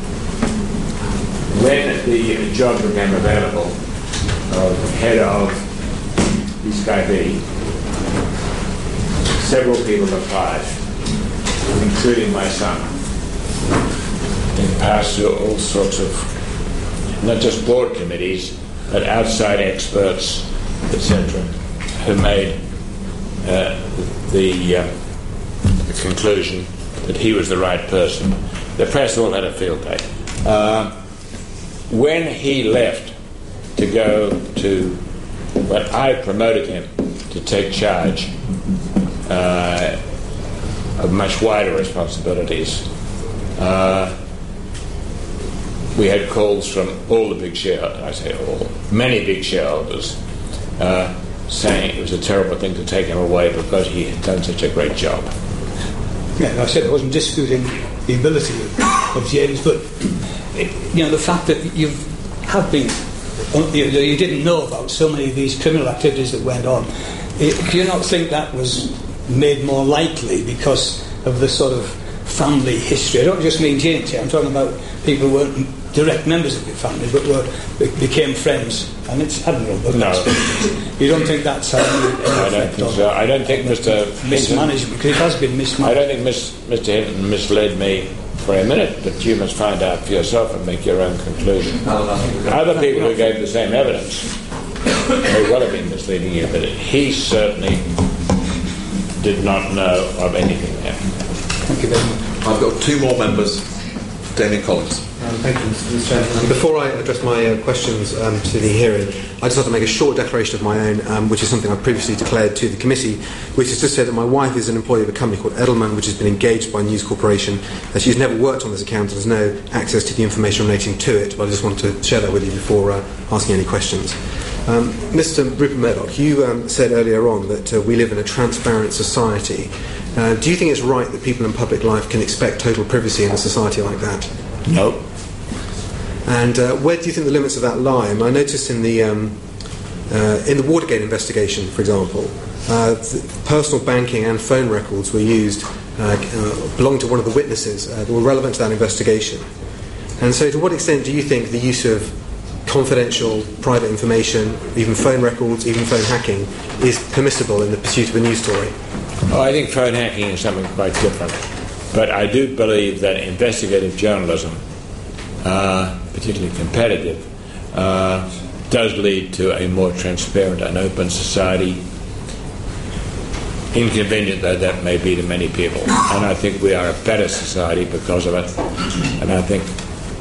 when the job became available of head of the Sky B, several people applied, including my son, and passed through all sorts of, not just board committees, but outside experts, et cetera, who made uh, the, uh, the conclusion that he was the right person. The press all had a field day. Uh, when he left to go to, what I promoted him to take charge uh, of much wider responsibilities, uh, we had calls from all the big shareholders, I say all, many big shareholders, uh, saying it was a terrible thing to take him away because he had done such a great job. Yeah, I said I wasn't disputing the ability of, of James, but it, you know, the fact that you have been, you, you didn't know about so many of these criminal activities that went on. It, do you not think that was made more likely because of the sort of family history? I don't just mean James here. I'm talking about people who weren't direct members of your family, but were be- became friends, and it's admirable. No. You don't think that's how you I don't think so. I don't think Mister mismanagement, because it has been mismanaged. I don't think Miss, Mister Hinton misled me for a minute, but you must find out for yourself and make your own conclusion. Other people who gave the same evidence may well have been misleading you, but he certainly did not know of anything there. Thank you very much. I've got two more members. Damien Collins. Um, thank you, Mister Chairman. Um, before I address my uh, questions um, to the hearing, I just have to make a short declaration of my own, um, which is something I've previously declared to the committee, which is to say that my wife is an employee of a company called Edelman, which has been engaged by News Corporation, and she's never worked on this account and has no access to the information relating to it, but I just wanted to share that with you before uh, asking any questions. Um, Mister Rupert Murdoch, you um, said earlier on that uh, we live in a transparent society. Uh, do you think it's right that people in public life can expect total privacy in a society like that? No. And uh, where do you think the limits of that lie? I, mean, I noticed in the um, uh, in the Watergate investigation, for example, uh, personal banking and phone records were used, uh, uh, belonged to one of the witnesses uh, that were relevant to that investigation. And so, to what extent do you think the use of confidential, private information, even phone records, even phone hacking, is permissible in the pursuit of a news story? Oh, I think phone hacking is something quite different. But I do believe that investigative journalism, uh, particularly competitive, uh, does lead to a more transparent and open society, inconvenient though that may be to many people. And I think we are a better society because of it. And I think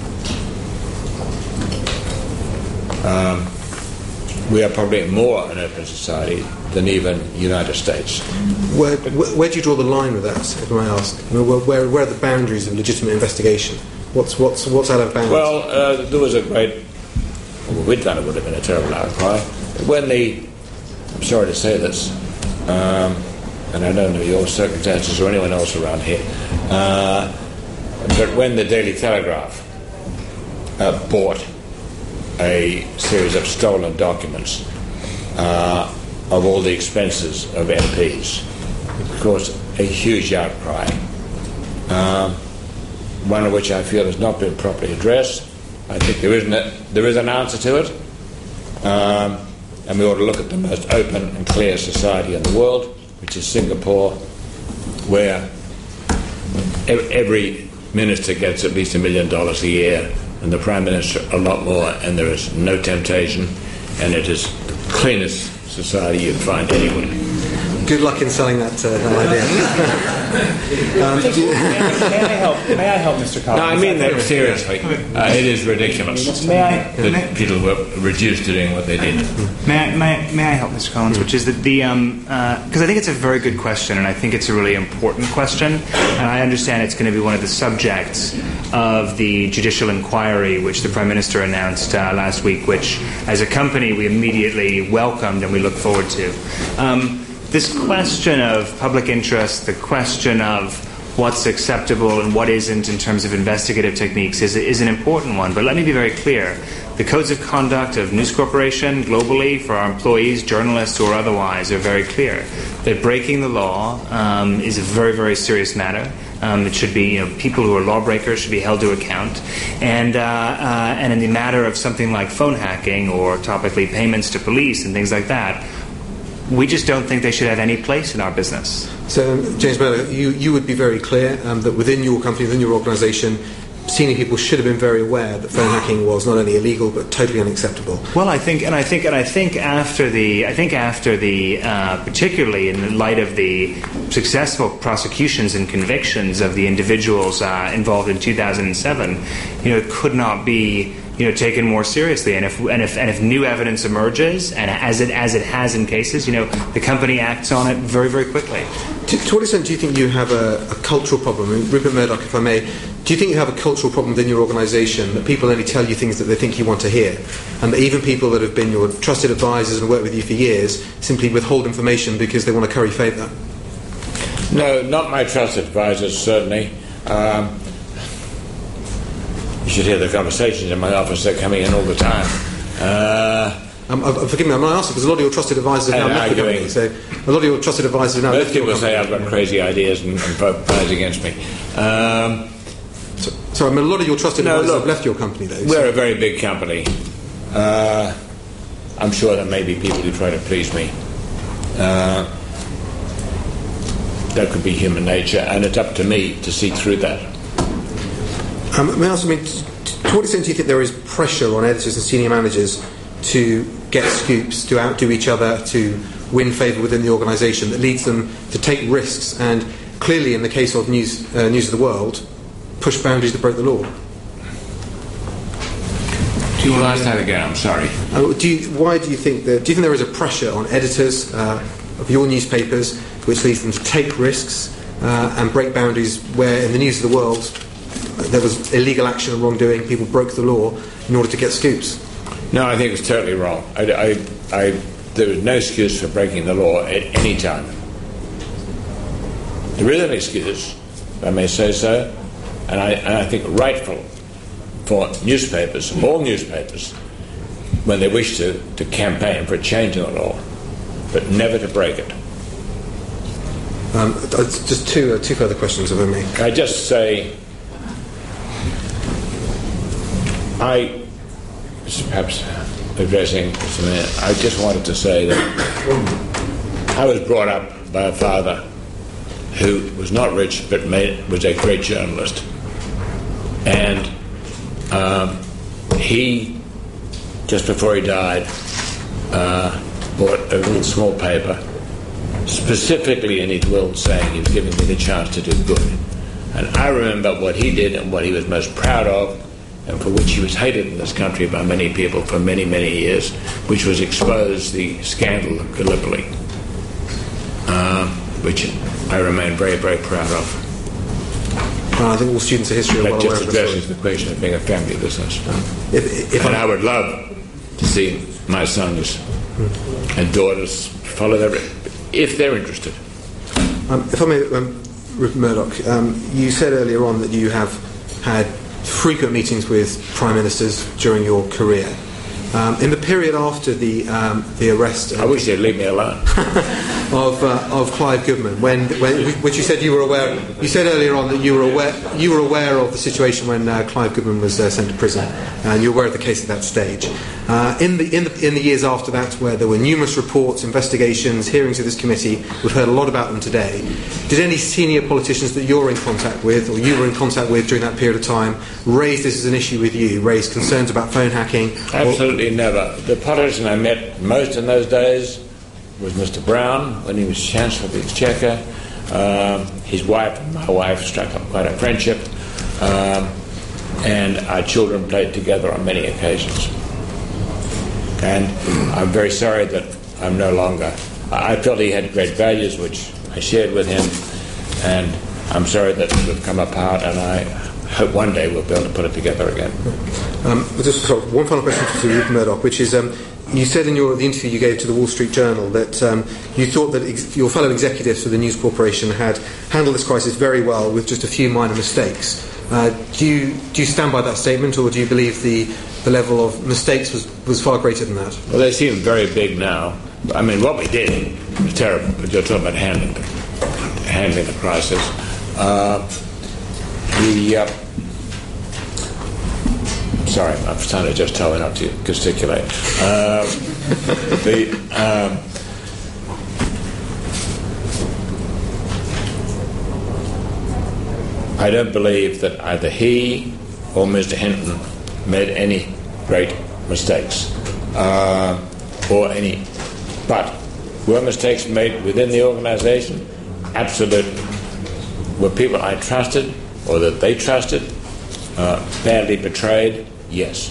um, we are probably more an open society than even the United States. Where, where, where do you draw the line with that, if I may ask? I mean, where, where, where are the boundaries of legitimate investigation? What's, what's, what's out of bounds? Well, uh, there was a great... Well, we'd done it would have been a terrible outcry. When the... I'm sorry to say this, um, and I don't know your circumstances or anyone else around here, uh, but when the Daily Telegraph uh, bought a series of stolen documents uh, of all the expenses of M Ps, it caused a huge outcry, um, one of which I feel has not been properly addressed. I think there, isn't a, there is an answer to it, um, and we ought to look at the most open and clear society in the world, which is Singapore, where every minister gets at least a million dollars a year, and the Prime Minister a lot more, and there is no temptation, and it is the cleanest society you'd find anywhere. Good luck in selling that, uh, that idea. um, may, may I help? May I help, Mister Collins? No, I mean that seriously. Uh, it is ridiculous May I? that May, people were reduced to doing what they did. may, I, may, I, may I help, Mister Collins? Which is that the um because uh, I think it's a very good question, and I think it's a really important question, and I understand it's going to be one of the subjects of the judicial inquiry which the Prime Minister announced uh, last week, which, as a company, we immediately welcomed and we look forward to. Um, This question of public interest, the question of what's acceptable and what isn't in terms of investigative techniques is, is an important one. But let me be very clear. The codes of conduct of News Corporation globally for our employees, journalists or otherwise are very clear. That breaking the law um, is a very, very serious matter. Um, it should be, you know, people who are lawbreakers should be held to account. And, uh, uh, and in the matter of something like phone hacking or topically payments to police and things like that, we just don't think they should have any place in our business. So, um, James Murdoch, you, you would be very clear um, that within your company, within your organisation, senior people should have been very aware that phone hacking was not only illegal but totally unacceptable. Well, I think, and I think, and I think after the, I think after the, uh, particularly in light of the successful prosecutions and convictions of the individuals uh, involved in two thousand seven, you know, it could not be, you know, taken more seriously. And if and if and if new evidence emerges, and as it as it has in cases, you know, the company acts on it very, very quickly. To, to what extent do you think you have a, a cultural problem? I mean, Rupert Murdoch, if I may, do you think you have a cultural problem within your organisation that people only tell you things that they think you want to hear, and that even people that have been your trusted advisors and worked with you for years simply withhold information because they want to curry favour? No, not my trusted advisors, certainly. Um, you should hear the conversations in my office. They're coming in all the time. Uh, Um, uh, forgive me, I'm not asking because a lot of your trusted advisors have now left the company. So a lot of your trusted advisors have now Most left your people company. say I've got crazy ideas and, and vote ideas against me. Um, So, So I mean, a lot of your trusted No, advisors look, have left your company, though. We're so. a very big company. Uh, I'm sure there may be people who try to please me. Uh, that could be human nature, and it's up to me to see through that. Um, may I ask, I mean, t- to what extent do you think there is pressure on editors and senior managers to get scoops, to outdo each other, to win favour within the organisation that leads them to take risks and, clearly in the case of News, uh, News of the World, push boundaries that broke the law? Do you want to ask that again? I'm sorry. Uh, do you, why do you think that? Do you think there is a pressure on editors uh, of your newspapers which leads them to take risks uh, and break boundaries where, in the News of the World, there was illegal action and wrongdoing, people broke the law in order to get scoops? No, I think it's totally wrong. I, I, I, there is no excuse for breaking the law at any time. There is an excuse, if I may say so, and I, and I think rightful for newspapers, all newspapers, when they wish to, to campaign for a change in the law, but never to break it. Um, just two, uh, two further questions, if I may. I just say, I, perhaps addressing this a minute, I just wanted to say that I was brought up by a father who was not rich but made, was a great journalist. And um, he, just before he died, uh, bought a little small paper, specifically in his will saying he was giving me the chance to do good. And I remember what he did and what he was most proud of, and for which he was hated in this country by many people for many, many years, which was expose the scandal of Gallipoli, uh, which I remain very, very proud of. Well, I think all students of history are That well aware just of the addresses story. the question of being a family business. If, if And I, I would love to see my sons and daughters follow their, if they're interested. um, if I may, um, Rupert Murdoch, um, you said earlier on that you have had frequent meetings with prime ministers during your career. Um, in the period after the um, the arrest I wish they'd leave me alone. of uh, of Clive Goodman, when, when which you said you were aware, you said earlier on that you were aware you were aware of the situation when uh, Clive Goodman was uh, sent to prison, and you were aware of the case at that stage. Uh, in the in the in the years after that, where there were numerous reports, investigations, hearings of this committee, we've heard a lot about them today. Did any senior politicians that you're in contact with, or you were in contact with during that period of time, raise this as an issue with you? Raise concerns about phone hacking? Absolutely. Never. The politician I met most in those days was Mister Brown when he was Chancellor of the Exchequer. Um, his wife and my wife struck up quite a friendship, um, and our children played together on many occasions. And I'm very sorry that I'm no longer. I felt he had great values, which I shared with him, and I'm sorry that we've come apart, and I hope one day we'll be able to put it together again. Um, just sort of one final question to Rupert Murdoch, which is, um, you said in your the interview you gave to the Wall Street Journal that um, you thought that ex- your fellow executives for the News Corporation had handled this crisis very well with just a few minor mistakes. Uh, do you do you stand by that statement, or do you believe the, the level of mistakes was, was far greater than that? Well, they seem very big now. I mean, what we did was terrible, but you're talking about handling the, handling the crisis. Uh, the... Uh, Sorry, I'm trying to just tell her not to gesticulate. Uh, the, um, I don't believe that either he or Mister Hinton made any great mistakes, uh, or any. But were mistakes made within the organisation? Absolutely. Were people I trusted or that they trusted uh, badly betrayed? Yes.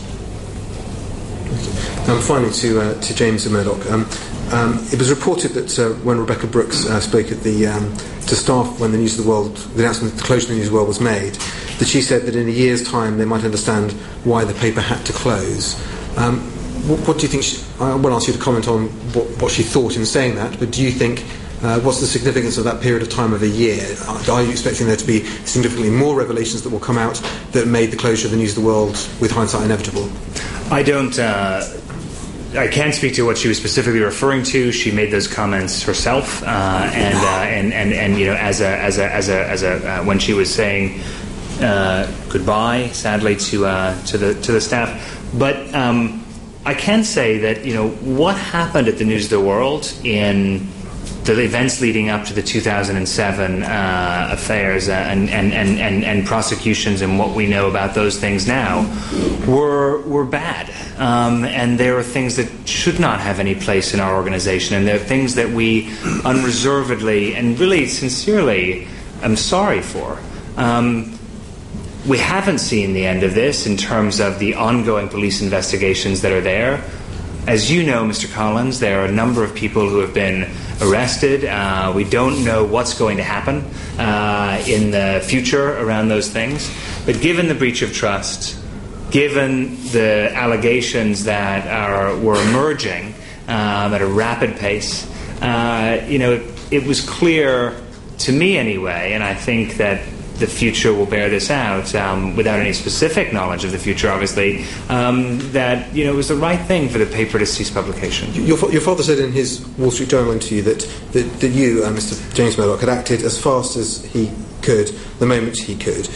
Um, finally, to uh, to James Murdoch. Um, um, it was reported that uh, when Rebecca Brooks uh, spoke at the um, to staff when the News of the World, the announcement that the closure of the News of the World was made, that she said that in a year's time they might understand why the paper had to close. Um, what, what do you think? She, I won't ask you to comment on what, what she thought in saying that, but do you think? Uh, what's the significance of that period of time of a year? Are, are you expecting there to be significantly more revelations that will come out that made the closure of the News of the World, with hindsight, inevitable? I don't. Uh, I can't speak to what she was specifically referring to. She made those comments herself, uh, and, uh, and and and you know, as a as a as a as a uh, when she was saying uh, goodbye, sadly, to uh, to the to the staff. But um, I can say that, you know, what happened at the News of the World in the events leading up to the two thousand seven uh, affairs uh, and, and, and, and, and prosecutions and what we know about those things now were were bad. Um, and there are things that should not have any place in our organization. And there are things that we unreservedly and really sincerely am sorry for. Um, we haven't seen the end of this in terms of the ongoing police investigations that are there. As you know, Mister Collins, there are a number of people who have been arrested. Uh, we don't know what's going to happen uh, in the future around those things. But given the breach of trust, given the allegations that are were emerging um, at a rapid pace, uh, you know, it, it was clear to me anyway, and I think that the future will bear this out, um, without any specific knowledge of the future, obviously, um, that, you know, it was the right thing for the paper to cease publication. Your, your father said in his Wall Street Journal interview that, that, that you, uh, Mister James Murdoch, had acted as fast as he could, the moment he could.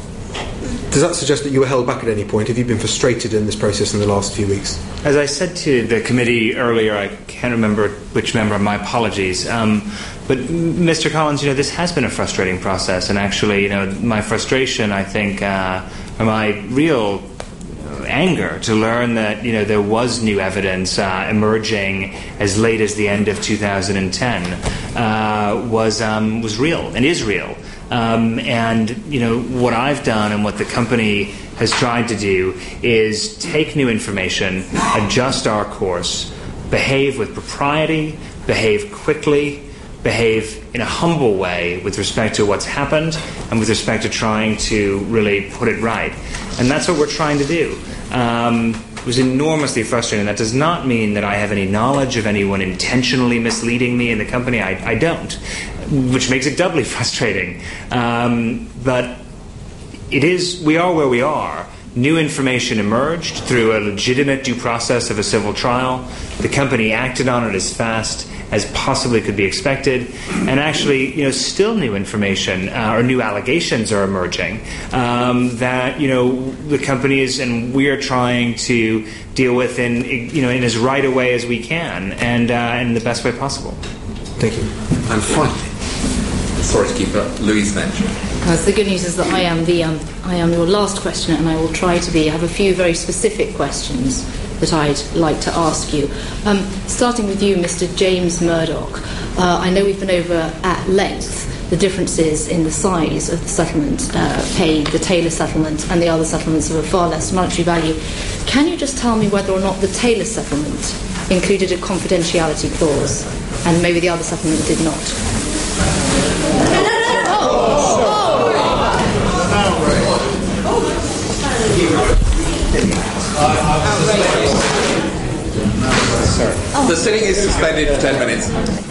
Does that suggest that you were held back at any point? Have you been frustrated in this process in the last few weeks? As I said to the committee earlier, I can't remember which member, my apologies, um, but Mister Collins, you know, this has been a frustrating process, and actually, you know, my frustration, I think, uh, or my real anger to learn that, you know, there was new evidence uh, emerging as late as the end of two thousand ten uh, was um, was real and is real. Um, and, you know, what I've done and what the company has tried to do is take new information, adjust our course, behave with propriety, behave quickly, behave in a humble way with respect to what's happened and with respect to trying to really put it right. And that's what we're trying to do. Um, it was enormously frustrating. That does not mean that I have any knowledge of anyone intentionally misleading me in the company. I, I don't, which makes it doubly frustrating. Um, but it is, we are where we are. New information emerged through a legitimate due process of a civil trial. The company acted on it as fast as possibly could be expected, and actually, you know, still new information uh, or new allegations are emerging um, that, you know, the company is and we are trying to deal with in, you know, in as right a way as we can, and uh, in the best way possible. Thank you. And finally, sorry to keep up, Louise Finch. Uh, so the good news is that I am the um, I am your last questioner, and I will try to be. I have a few very specific questions that I'd like to ask you. Um, starting with you, Mister James Murdoch. Uh, I know we've been over at length the differences in the size of the settlement uh, paid, the Taylor settlement, and the other settlements of a far less monetary value. Can you just tell me whether or not the Taylor settlement included a confidentiality clause, and maybe the other settlement did not? The sitting is suspended for ten minutes.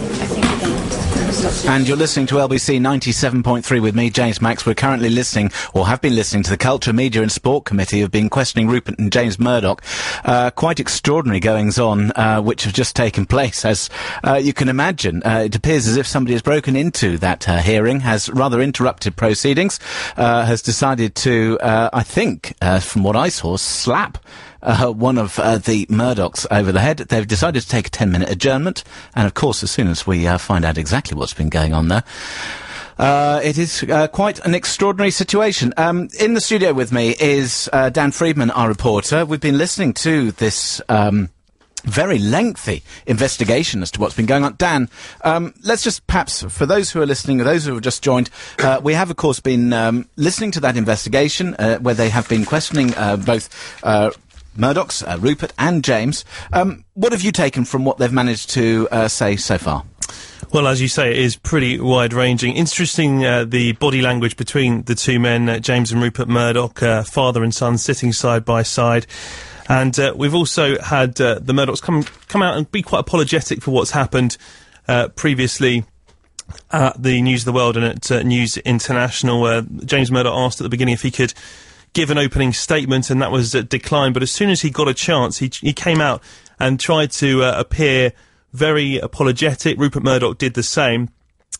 And you're listening to L B C ninety-seven point three with me, James Max. We're currently listening, or have been listening, to the Culture, Media and Sport Committee, who've been questioning Rupert and James Murdoch. Uh, quite extraordinary goings-on, uh, which have just taken place. As uh, you can imagine, uh, it appears as if somebody has broken into that uh, hearing, has rather interrupted proceedings, uh, has decided to, uh, I think, uh, from what I saw, slap Uh, one of uh, the Murdochs over the head. They've decided to take a ten-minute adjournment, and of course, as soon as we uh, find out exactly what's been going on there, uh, it is uh, quite an extraordinary situation. Um, in the studio with me is uh, Dan Friedman, our reporter. We've been listening to this um, very lengthy investigation as to what's been going on. Dan, um, let's just perhaps, for those who are listening, or those who have just joined, uh, we have, of course, been um, listening to that investigation uh, where they have been questioning uh, both uh, Murdochs, uh, Rupert and James. Um, what have you taken from what they've managed to uh, say so far? Well, as you say, it is pretty wide-ranging. Interesting, uh, the body language between the two men, uh, James and Rupert Murdoch, uh, father and son, sitting side by side. And uh, we've also had uh, the Murdochs come come out and be quite apologetic for what's happened uh, previously at the News of the World and at uh, News International. Uh, James Murdoch asked at the beginning if he could give an opening statement, and that was uh, declined. But as soon as he got a chance, he he came out and tried to uh, appear very apologetic. Rupert Murdoch did the same.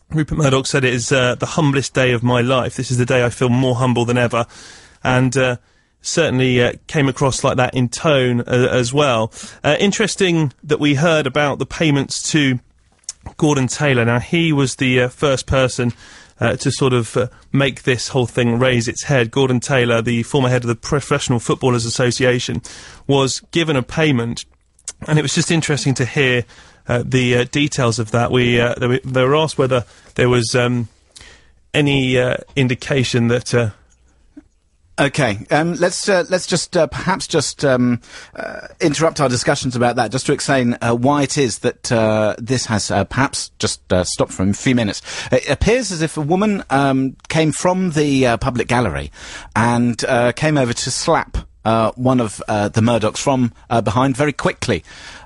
Rupert Murdoch said it is uh, the humblest day of my life. This is the day I feel more humble than ever. And uh, certainly uh, came across like that in tone uh, as well. Uh, interesting that we heard about the payments to Gordon Taylor. Now, he was the uh, first person uh, to sort of uh, make this whole thing raise its head. Gordon Taylor, the former head of the Professional Footballers Association, was given a payment, and it was just interesting to hear uh, the uh, details of that. We uh, they, were, they were asked whether there was um, any uh, indication that... Uh, Okay, um, let's uh, let's just uh, perhaps just um, uh, interrupt our discussions about that, just to explain uh, why it is that uh, this has uh, perhaps just uh, stopped for a few minutes. It appears as if a woman um, came from the uh, public gallery and uh, came over to slap uh, one of uh, the Murdochs from uh, behind very quickly.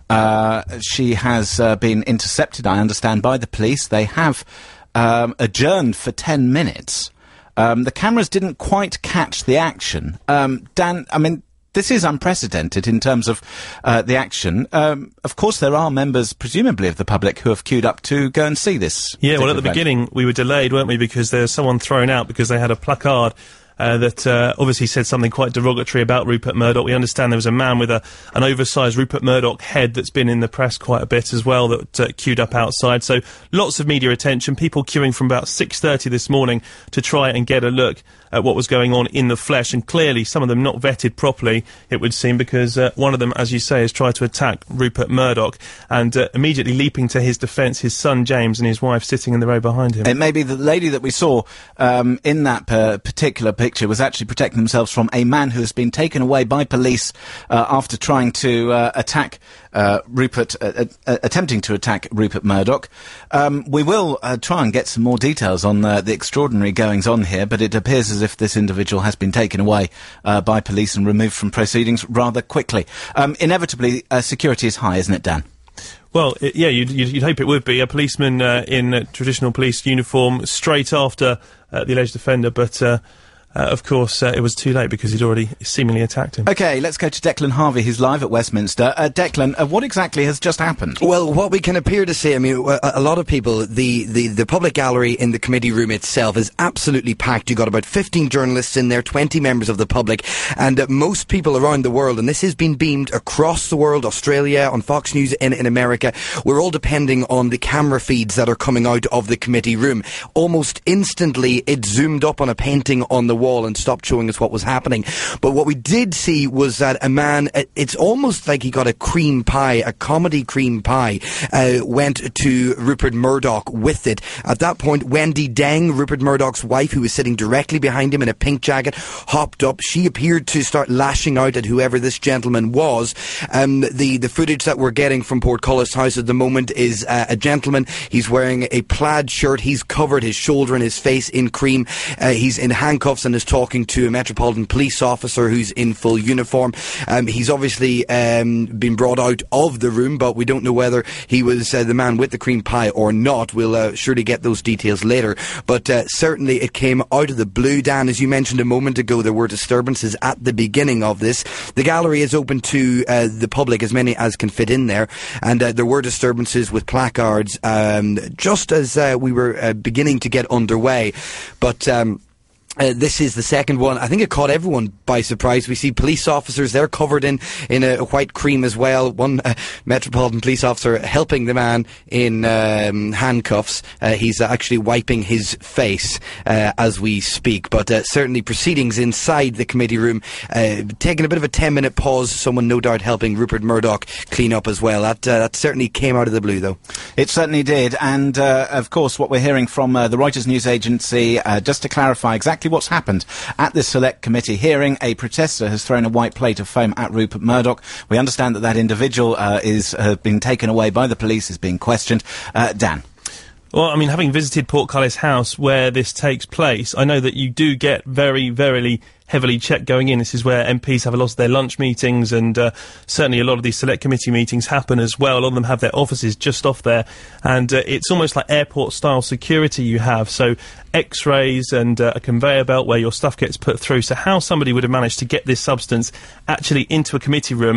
Uh, she has uh, been intercepted, I understand, by the police. They have um, adjourned for ten minutes. Um, the cameras didn't quite catch the action. Um, Dan, I mean, this is unprecedented in terms of uh, the action. Um, of course, there are members, presumably of the public, who have queued up to go and see this. Yeah, well, at the event. beginning, we were delayed, weren't we, because there was someone thrown out because they had a placard Uh, that uh, obviously said something quite derogatory about Rupert Murdoch. We understand there was a man with a, an oversized Rupert Murdoch head that's been in the press quite a bit as well that uh, queued up outside. So lots of media attention, people queuing from about six thirty this morning to try and get a look at what was going on in the flesh. And clearly some of them not vetted properly, it would seem, because uh, one of them, as you say, has tried to attack Rupert Murdoch, and uh, immediately leaping to his defence, his son James and his wife sitting in the row behind him. It may be the lady that we saw um, in that uh, particular picture was actually protecting themselves from a man who has been taken away by police uh, after trying to uh, attack uh, Rupert, uh, uh, attempting to attack Rupert Murdoch. Um, we will uh, try and get some more details on uh, the extraordinary goings on here, but it appears as if this individual has been taken away uh, by police and removed from proceedings rather quickly. Um, inevitably, uh, security is high, isn't it, Dan? Well, it, yeah, you'd, you'd, you'd hope it would be. A policeman uh, in uh, traditional police uniform straight after uh, the alleged offender, but uh, uh, of course uh, it was too late because he'd already seemingly attacked him. OK, let's go to Declan Harvey, who's live at Westminster. Uh, Declan, uh, what exactly has just happened? Well, what we can appear to see, I mean, a, a lot of people, the, the, the public gallery in the committee room itself is absolutely packed. You've got about fifteen journalists in there, twenty members of the public, and uh, most people around the world, and this has been beamed across the world, Australia, on Fox News in, in America, we're all depending on the camera feeds that are coming out of the committee room. Almost instantly, it zoomed up on a painting on the wall and stopped showing us what was happening. But what we did see was that a man, it's almost like he got a cream pie, a comedy cream pie, uh, went to Rupert Murdoch with it. At that point, Wendy Deng, Rupert Murdoch's wife, who was sitting directly behind him in a pink jacket, hopped up. She appeared to start lashing out at whoever this gentleman was. Um, the, the footage that we're getting from Portcullis House at the moment is uh, a gentleman. He's wearing a plaid shirt. He's covered his shoulder and his face in cream. Uh, he's in handcuffs and is talking to a Metropolitan Police officer who's in full uniform. Um, he's obviously um, been brought out of the room, but we don't know whether he was uh, the man with the cream pie or not. We'll uh, surely get those details later. But uh, certainly it came out of the blue. Dan, as you mentioned a moment ago, there were disturbances at the beginning of this. The gallery is open to uh, the public, as many as can fit in there, and uh, there were disturbances with placards um, just as uh, we were uh, beginning to get underway. But um, Uh, this is the second one. I think it caught everyone by surprise. We see police officers, they're covered in, in a white cream as well. One uh, Metropolitan Police officer helping the man in um, handcuffs. Uh, he's uh, actually wiping his face uh, as we speak. But uh, certainly proceedings inside the committee room, uh, taking a bit of a ten minute pause. Someone no doubt helping Rupert Murdoch clean up as well. That, uh, that certainly came out of the blue, though. It certainly did. And, uh, of course, what we're hearing from uh, the Reuters News Agency, uh, just to clarify exactly what's happened at this select committee hearing, a protester has thrown a white plate of foam at Rupert Murdoch. We understand that that individual uh, is uh, been taken away by the police, is being questioned. Uh, Dan. Well, I mean, having visited Portcullis House where this takes place, I know that you do get very, very heavily checked going in. This is where M Ps have a lot of their lunch meetings, and uh, certainly a lot of these select committee meetings happen as well. A lot of them have their offices just off there, and uh, it's almost like airport-style security you have. So X-rays and uh, a conveyor belt where your stuff gets put through. So how somebody would have managed to get this substance actually into a committee room,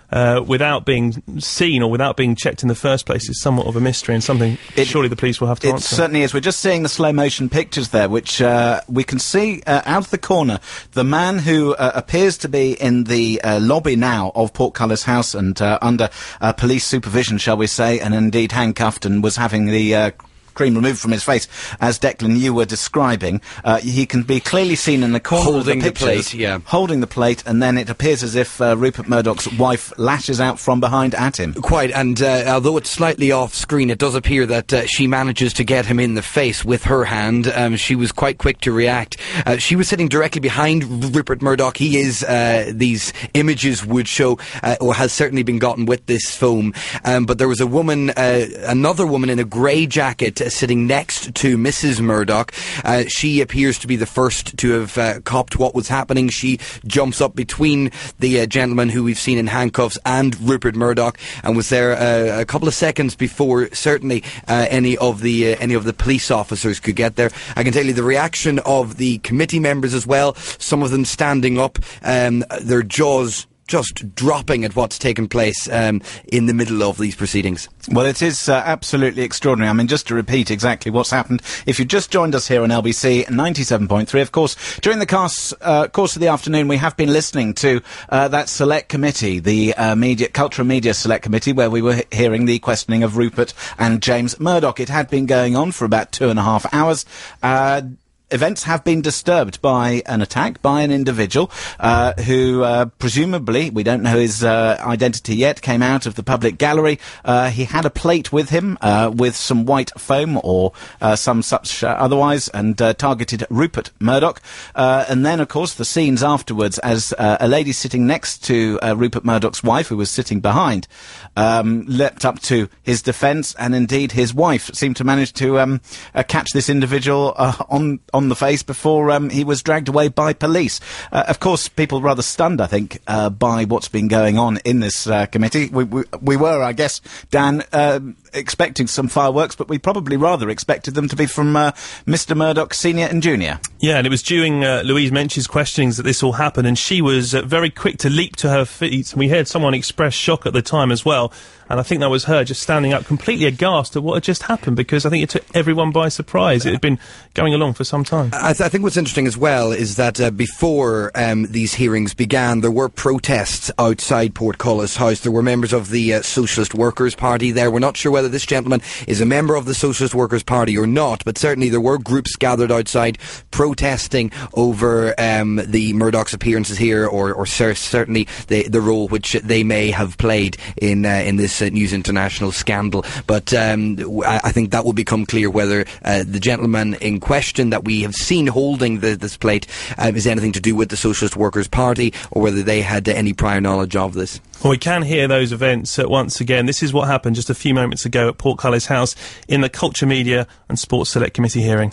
uh, without being seen or without being checked in the first place is somewhat of a mystery and something it, surely the police will have to it answer. It certainly is. We're just seeing the slow motion pictures there, which uh, we can see uh, out of the corner. The man who uh, appears to be in the uh, lobby now of Portcullis House and uh, under uh, police supervision, shall we say, and indeed handcuffed and was having the uh, cream removed from his face, as Declan, you were describing. Uh, he can be clearly seen in the corner holding of the, the plate, yeah. Holding the plate, and then it appears as if uh, Rupert Murdoch's wife lashes out from behind at him. Quite, and uh, although it's slightly off screen, it does appear that uh, she manages to get him in the face with her hand. Um, she was quite quick to react. Uh, she was sitting directly behind Rupert Murdoch. He is, uh, these images would show, uh, or has certainly been gotten with this foam. Um, but there was a woman, uh, another woman in a grey jacket, uh, sitting next to Missus Murdoch. Uh, she appears to be the first to have uh, copped what was happening. She jumps up between the uh, gentleman who we've seen in handcuffs and Rupert Murdoch, and was there uh, a couple of seconds before certainly uh, any of the uh, any of the police officers could get there. I can tell you the reaction of the committee members as well. Some of them standing up, um, their jaws just dropping at what's taken place um, in the middle of these proceedings. Well, it is uh, absolutely extraordinary. I mean, just to repeat exactly what's happened, if you've just joined us here on L B C ninety-seven point three, of course, during the course, uh, course of the afternoon, we have been listening to uh, that select committee, the uh, media, Culture and Media Select Committee, where we were he- hearing the questioning of Rupert and James Murdoch. It had been going on for about two and a half hours. Uh, Events have been disturbed by an attack by an individual uh, who uh, presumably, we don't know his uh, identity yet, came out of the public gallery. Uh, he had a plate with him uh, with some white foam or uh, some such uh, otherwise, and uh, targeted Rupert Murdoch. Uh, and then, of course, the scenes afterwards as uh, a lady sitting next to uh, Rupert Murdoch's wife, who was sitting behind, um, leapt up to his defence, and indeed his wife seemed to manage to um, uh, catch this individual uh, on on the face before um, he was dragged away by police. Uh, of course, people rather stunned, I think, uh, by what's been going on in this uh, committee. We, we, we were, I guess, Dan, uh, expecting some fireworks, but we probably rather expected them to be from uh, Mister Murdoch Senior and Junior. Yeah, and it was during uh, Louise Mench's questionings that this all happened, and she was uh, very quick to leap to her feet. We heard someone express shock at the time as well, and I think that was her just standing up completely aghast at what had just happened, because I think it took everyone by surprise. It had been going along for some time. I, th- I think what's interesting as well is that uh, before um, these hearings began, there were protests outside Portcullis House. There were members of the uh, Socialist Workers' Party there. We're not sure whether this gentleman is a member of the Socialist Workers' Party or not, but certainly there were groups gathered outside protesting over um, the Murdoch's appearances here, or, or cer- certainly the, the role which they may have played in uh, in this uh, News International scandal. But um, I, I think that will become clear whether uh, the gentleman in question that we have seen holding the, this plate um, is anything to do with the Socialist Workers' Party, or whether they had uh, any prior knowledge of this. Well, we can hear those events uh, once again. This is what happened just a few moments ago at Portcullis House in the Culture, Media and Sports Select Committee hearing.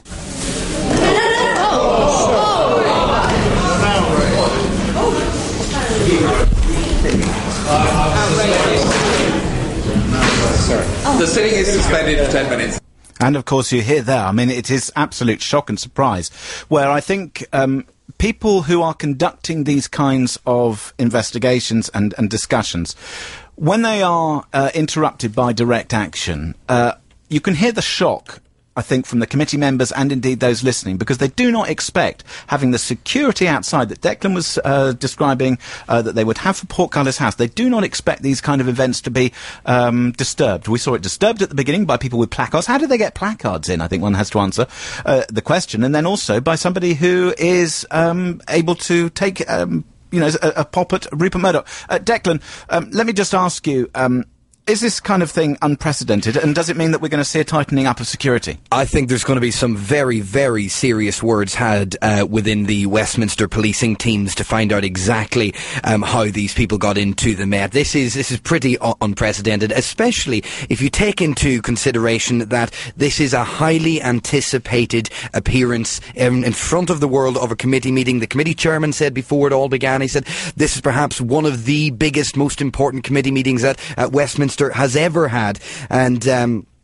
The sitting is suspended for ten minutes. And, of course, you hear there, I mean, it is absolute shock and surprise, where I think um, people who are conducting these kinds of investigations and, and discussions, when they are uh, interrupted by direct action, uh, you can hear the shock, I think, from the committee members and indeed those listening, because they do not expect having the security outside that Declan was uh, describing uh, that they would have for Portcullis House. They do not expect these kind of events to be um, disturbed. We saw it disturbed at the beginning by people with placards. How did they get placards in? I think one has to answer uh, the question. And then also by somebody who is um, able to take, um, you know, a, a pop at Rupert Murdoch. Uh, Declan, um, let me just ask you, um, is this kind of thing unprecedented, and does it mean that we're going to see a tightening up of security? I think there's going to be some very, very serious words had uh, within the Westminster policing teams to find out exactly um, how these people got into the Met. This is this is pretty u- unprecedented, especially if you take into consideration that this is a highly anticipated appearance in, in front of the world of a committee meeting. The committee chairman said before it all began, he said, this is perhaps one of the biggest, most important committee meetings that uh, Westminster has ever had, and um,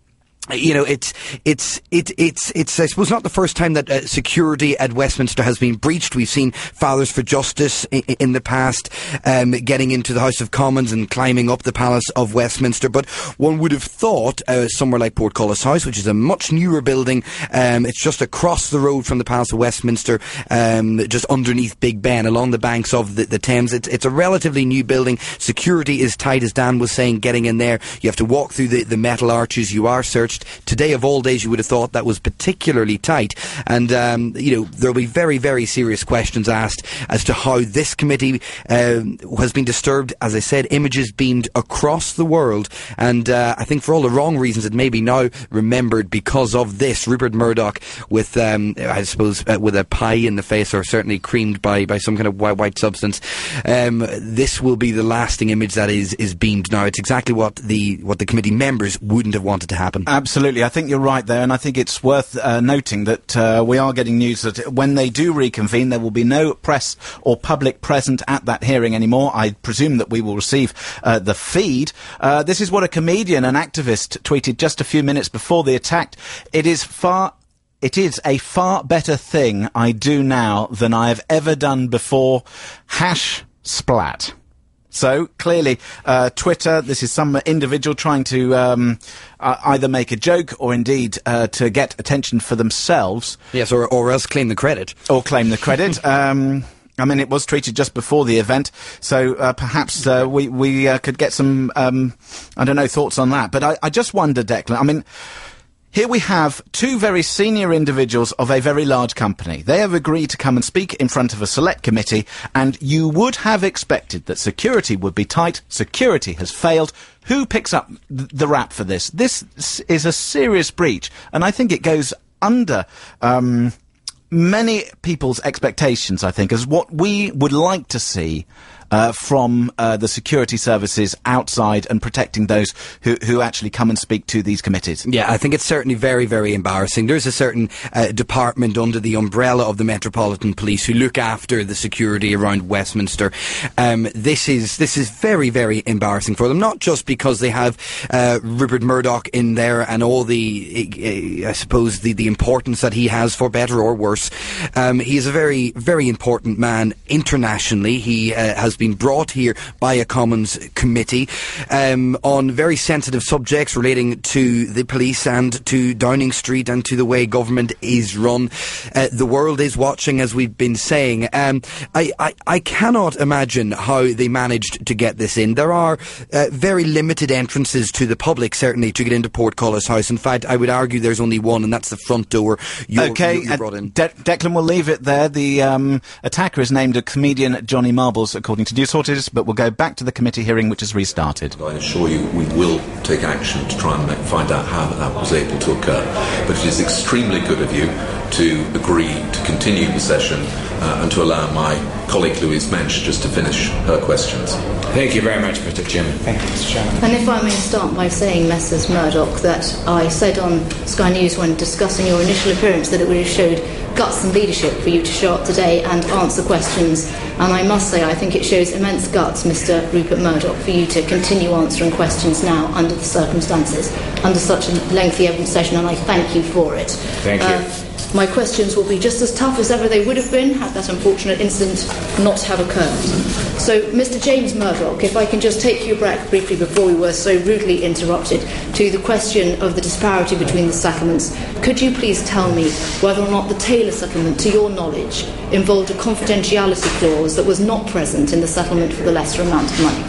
You know, it's it's it, it's it's I suppose not the first time that uh, security at Westminster has been breached. We've seen Fathers for Justice in, in the past um, getting into the House of Commons and climbing up the Palace of Westminster. But one would have thought uh, somewhere like Portcullis House, which is a much newer building, um, it's just across the road from the Palace of Westminster, um, just underneath Big Ben, along the banks of the, the Thames. It's, it's a relatively new building. Security is tight, as Dan was saying, getting in there. You have to walk through the, the metal arches. You are searched. Today, of all days, you would have thought that was particularly tight. And, um, you know, there will be very, very serious questions asked as to how this committee uh, has been disturbed. As I said, images beamed across the world. And uh, I think for all the wrong reasons, it may be now remembered because of this. Rupert Murdoch with, um, I suppose, uh, with a pie in the face, or certainly creamed by, by some kind of white, white substance. Um, this will be the lasting image that is, is beamed now. It's exactly what the, what the committee members wouldn't have wanted to happen. Absolutely. I think you're right there, and I think it's worth uh, noting that uh, we are getting news that when they do reconvene, there will be no press or public present at that hearing anymore. I presume that we will receive uh, the feed. Uh, this is what a comedian and activist tweeted just a few minutes before the attack. It is far... It is a far better thing I do now than I have ever done before. Hash splat. So, clearly, uh, Twitter, this is some individual trying to um, uh, either make a joke or indeed uh, to get attention for themselves. Yes, or, or else claim the credit. Or claim the credit. um, I mean, it was tweeted just before the event, so uh, perhaps uh, we, we uh, could get some, um, I don't know, thoughts on that. But I, I just wonder, Declan, I mean... Here we have two very senior individuals of a very large company. They have agreed to come and speak in front of a select committee, and you would have expected that security would be tight. Security has failed. Who picks up th- the rap for this? This is a serious breach, and I think it goes under um, many people's expectations, I think, as what we would like to see Uh, from uh, the security services outside and protecting those who, who actually come and speak to these committees. Yeah, I think it's certainly very, very embarrassing. There's a certain uh, department under the umbrella of the Metropolitan Police who look after the security around Westminster. Um, this is this is very, very embarrassing for them, not just because they have uh, Rupert Murdoch in there and all the, uh, I suppose, the, the importance that he has, for better or worse. Um, he is a very, very important man internationally. He uh, has been brought here by a Commons committee um, on very sensitive subjects relating to the police and to Downing Street and to the way government is run. Uh, the world is watching, as we've been saying. Um, I, I, I cannot imagine how they managed to get this in. There are uh, very limited entrances to the public, certainly, to get into Portcullis House. In fact, I would argue there's only one, and that's the front door you're, okay, you're, you're brought in. De- Declan, we'll leave it there. The um, attacker is named a comedian Johnny Marbles, according to News Sorted, but we'll go back to the committee hearing, which has restarted. I assure you we will take action to try and make, find out how that was able to occur. But it is extremely good of you to agree to continue the session uh, and to allow my colleague Louise Mensch just to finish her questions. Thank you very much, Mister Chairman. Thank you, Mister Chairman. And if I may start by saying, Messrs Murdoch, that I said on Sky News when discussing your initial appearance that it would have showed guts and leadership for you to show up today and answer questions. And I must say, I think it shows immense guts, Mister Rupert Murdoch, for you to continue answering questions now under the circumstances, under such a lengthy evidence session, and I thank you for it. Thank you. Uh, my questions will be just as tough as ever they would have been had that unfortunate incident not have occurred. So, Mister James Murdoch, if I can just take you back briefly before we were so rudely interrupted to the question of the disparity between the settlements, could you please tell me whether or not the Taylor settlement, to your knowledge, involved a confidentiality clause that was not present in the settlement for the lesser amount of money?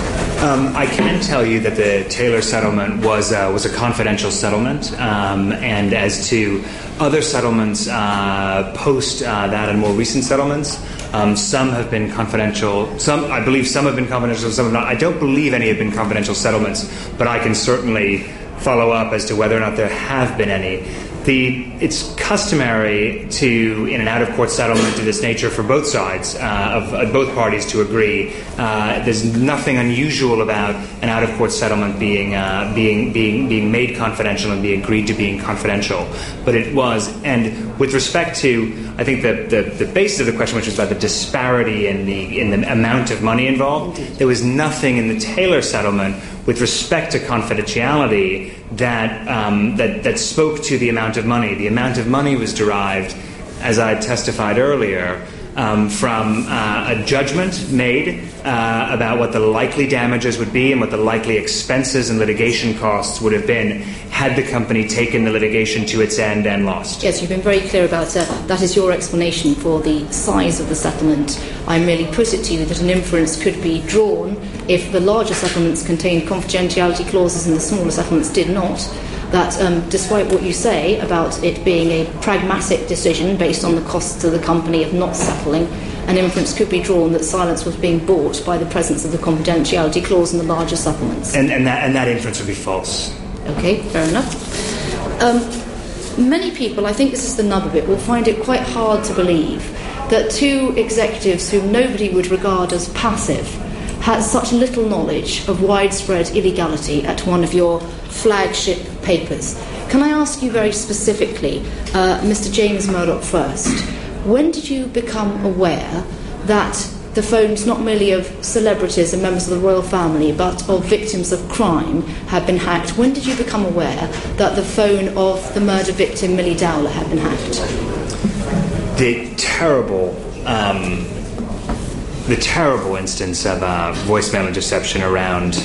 Um, I can tell you that the Taylor settlement was uh, was a confidential settlement, um, and as to other settlements uh, post uh, that and more recent settlements, um, some have been confidential. Some, I believe, some have been confidential. Some have not. I don't believe any have been confidential settlements, but I can certainly follow up as to whether or not there have been any. The, it's customary to, in an out-of-court settlement of this nature for both sides, uh, of uh, both parties to agree. Uh, there's nothing unusual about an out-of-court settlement being, uh, being, being, being made confidential and being agreed to being confidential. But it was, and with respect to, I think the, the, the basis of the question, which was about the disparity in the, in the amount of money involved, there was nothing in the Taylor settlement with respect to confidentiality that, um, that, that spoke to the amount of money. The amount of money was derived, as I testified earlier, Um, from uh, a judgment made uh, about what the likely damages would be and what the likely expenses and litigation costs would have been had the company taken the litigation to its end and lost. Yes, you've been very clear about uh, that is your explanation for the size of the settlement. I merely put it to you that an inference could be drawn if the larger settlements contained confidentiality clauses and the smaller settlements did not, that um, despite what you say about it being a pragmatic decision based on the costs to the company of not settling, an inference could be drawn that silence was being bought by the presence of the confidentiality clause in the larger settlements. And, and, that, and that inference would be false. Okay, fair enough. Um, many people, I think this is the nub of it, will find it quite hard to believe that two executives whom nobody would regard as passive had such little knowledge of widespread illegality at one of your flagship papers. Can I ask you very specifically, uh, Mister James Murdoch first, when did you become aware that the phones not merely of celebrities and members of the royal family but of victims of crime had been hacked? When did you become aware that the phone of the murder victim Millie Dowler had been hacked? The terrible... Um The terrible instance of uh, voicemail interception around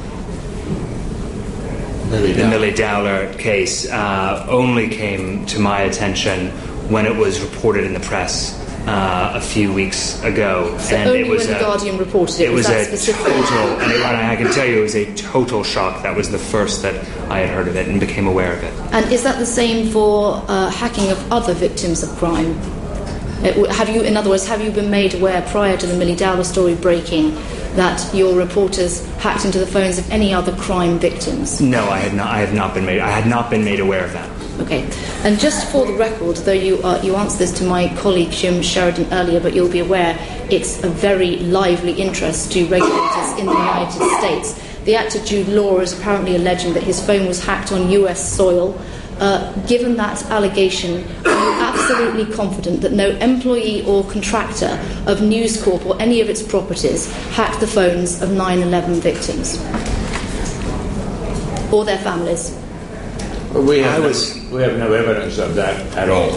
Millie the Millie Dowler case uh, only came to my attention when it was reported in the press uh, a few weeks ago. So and only it was when a, the Guardian reported it, it was, was that a specific? total, and, it, and I can tell you it was a total shock. That was the first that I had heard of it and became aware of it. And is that the same for uh, hacking of other victims of crime? Have you, in other words, have you been made aware prior to the Millie Dowler story breaking that your reporters hacked into the phones of any other crime victims? No, I had not. I have not been made. I had not been made aware of that. Okay. And just for the record, though you uh, you answered this to my colleague Jim Sheridan earlier, but you'll be aware it's a very lively interest to regulators in the United States. The actor Jude Law is apparently alleging that his phone was hacked on U S soil. Uh, given that allegation, are you absolutely confident that no employee or contractor of News Corp or any of its properties hacked the phones of nine eleven victims? Or their families? We have, was, no, we have no evidence of that at all.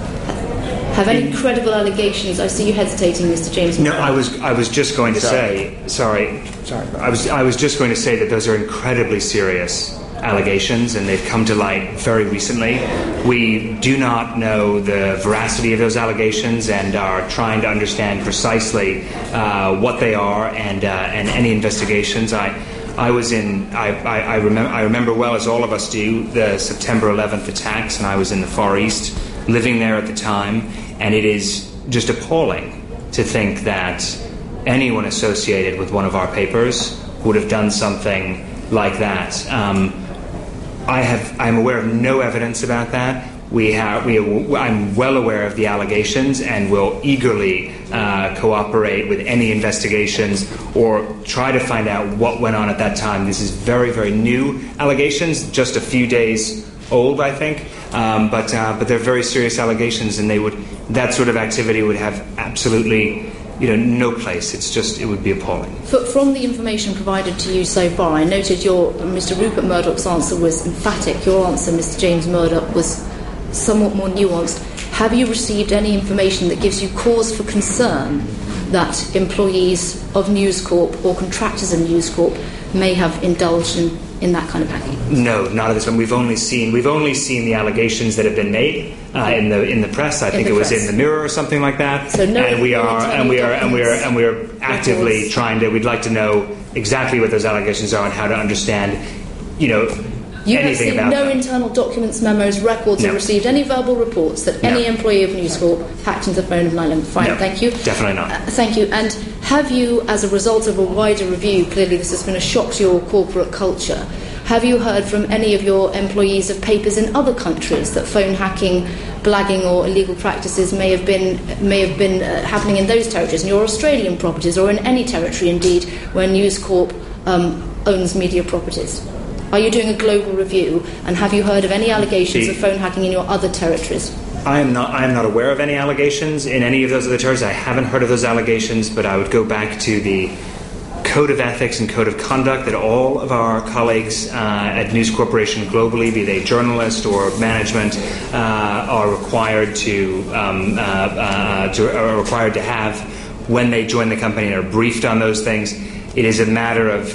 Have any credible allegations? I see you hesitating, Mister James. No, I was I was just going to say, sorry, sorry, I was I was just going to say that those are incredibly serious allegations, and they've come to light very recently. We do not know the veracity of those allegations and are trying to understand precisely uh, what they are and uh, and any investigations. I I was in I, I, I remember I remember well, as all of us do, the September eleventh attacks, and I was in the Far East, living there at the time, and it is just appalling to think that anyone associated with one of our papers would have done something like that. Um, I have. I'm aware of no evidence about that. We have. We. I'm well aware of the allegations and will eagerly uh, cooperate with any investigations or try to find out what went on at that time. This is very, very new allegations, just a few days old, I think. Um, but uh, but they're very serious allegations, and they would. That sort of activity would have absolutely, you know, no place. It's just, it would be appalling. From the information provided to you so far, I noted your Mister Rupert Murdoch's answer was emphatic. Your answer, Mister James Murdoch, was somewhat more nuanced. Have you received any information that gives you cause for concern that employees of News Corp or contractors of News Corp may have indulged in, in that kind of hacking? No, not at this one. We've only seen we've only seen the allegations that have been made uh, in the in the press. I think it was press. in the Mirror or something like that. So no, and we are and we are and we are and we are actively records. trying to. We'd like to know exactly what those allegations are and how to understand, you know, you anything about You have seen no them. internal documents, memos, records, no. or received any verbal reports that no. any employee of News Corp hacked into the phone of nine eleven. Fine, no, thank you. Definitely not. Uh, thank you. And have you, as a result of a wider review, clearly this has been a shock to your corporate culture, have you heard from any of your employees of papers in other countries that phone hacking, blagging or illegal practices may have been may have been uh, happening in those territories, in your Australian properties, or in any territory indeed where News Corp um, owns media properties? Are you doing a global review, and have you heard of any allegations the, of phone hacking in your other territories? I am not I am not aware of any allegations in any of those other territories. I haven't heard of those allegations, but I would go back to the code of ethics and code of conduct that all of our colleagues uh, at News Corporation globally, be they journalists or management, uh, are required to, um, uh, uh, to are required to have when they join the company and are briefed on those things. It is a matter of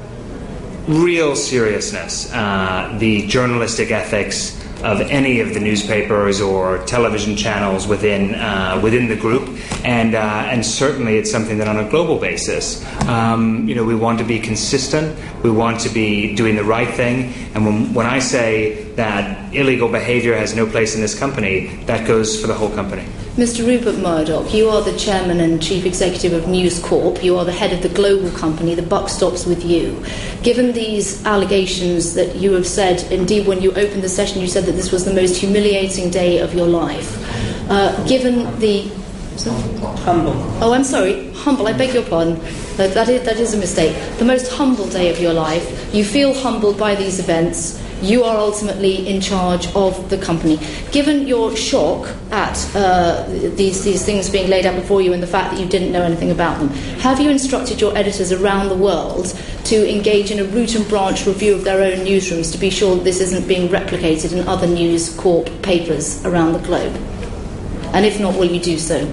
real seriousness. Uh, the journalistic ethics of any of the newspapers or television channels within uh, within the group, and uh, and certainly it's something that on a global basis, um, you know, we want to be consistent. We want to be doing the right thing. And when when I say that illegal behaviour has no place in this company, that goes for the whole company. Mister Rupert Murdoch, you are the chairman and chief executive of News Corp. You are the head of the global company. The buck stops with you. Given these allegations that you have said, indeed when you opened the session you said that this was the most humiliating day of your life. Uh, given the... Humble. Oh, I'm sorry. Humble. I beg your pardon. That, that, is, that is a mistake. The most humble day of your life. You feel humbled by these events. You are ultimately in charge of the company. Given your shock at uh, these, these things being laid out before you and the fact that you didn't know anything about them, have you instructed your editors around the world to engage in a root and branch review of their own newsrooms to be sure that this isn't being replicated in other News Corp papers around the globe? And if not, will you do so?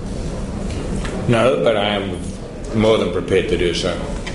No, but I am more than prepared to do so.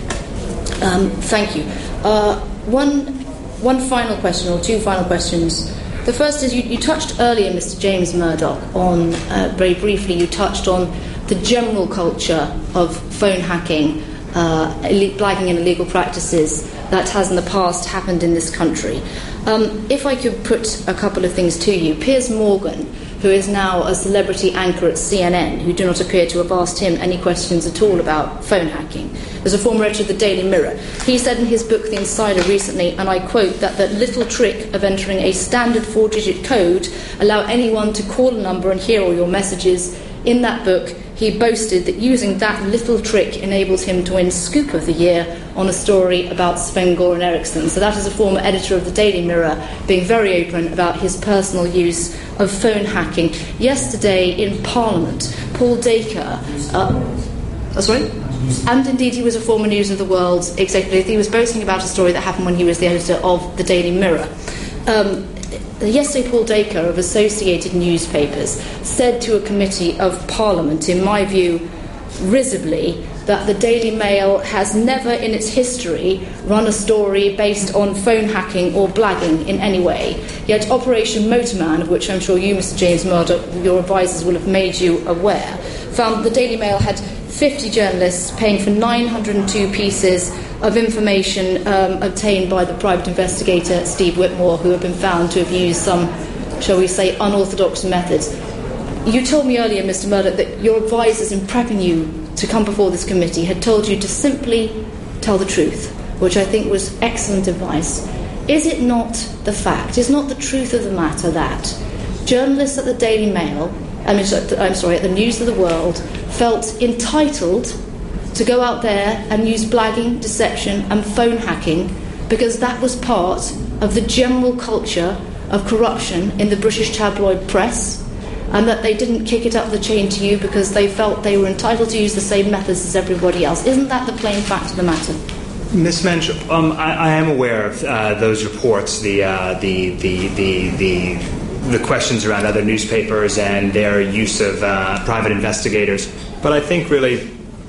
Um, thank you. Uh, one... One final question, or two final questions. The first is, you, you touched earlier, Mister James Murdoch, on, uh, very briefly, you touched on the general culture of phone hacking, uh, blagging and illegal practices that has in the past happened in this country. Um, if I could put a couple of things to you. Piers Morgan, who is now a celebrity anchor at C N N, who do not appear to have asked him any questions at all about phone hacking, was a former editor of the Daily Mirror. He said in his book The Insider recently, and I quote, that the little trick of entering a standard four-digit code allow anyone to call a number and hear all your messages. In that book, he boasted that using that little trick enabled him to win Scoop of the Year on a story about Sven-Goran Eriksson. So that is a former editor of the Daily Mirror being very open about his personal use of phone hacking. Yesterday in Parliament, Paul Dacre... Uh, oh, sorry? And indeed he was a former News of the World executive. He was boasting about a story that happened when he was the editor of the Daily Mirror. Um, yesterday Paul Dacre of Associated Newspapers said to a committee of Parliament, in my view, risibly, that the Daily Mail has never in its history run a story based on phone hacking or blagging in any way. Yet Operation Motorman, of which I'm sure you, Mister James Murdoch, your advisers will have made you aware, found the Daily Mail had fifty journalists paying for nine hundred two pieces of information um, obtained by the private investigator Steve Whitmore, who have been found to have used some, shall we say, unorthodox methods. You told me earlier, Mister Murdoch, that your advisers in prepping you to come before this committee had told you to simply tell the truth, which I think was excellent advice. Is it not the fact, is not the truth of the matter that journalists at the Daily Mail, I mean, I'm sorry, at the News of the World, felt entitled to go out there and use blagging, deception and phone hacking because that was part of the general culture of corruption in the British tabloid press, and that they didn't kick it up the chain to you because they felt they were entitled to use the same methods as everybody else? Isn't that the plain fact of the matter? Miz Mensch, um, I, I am aware of uh, those reports, the, uh, the, the, the, the, the questions around other newspapers and their use of uh, private investigators. But I think really,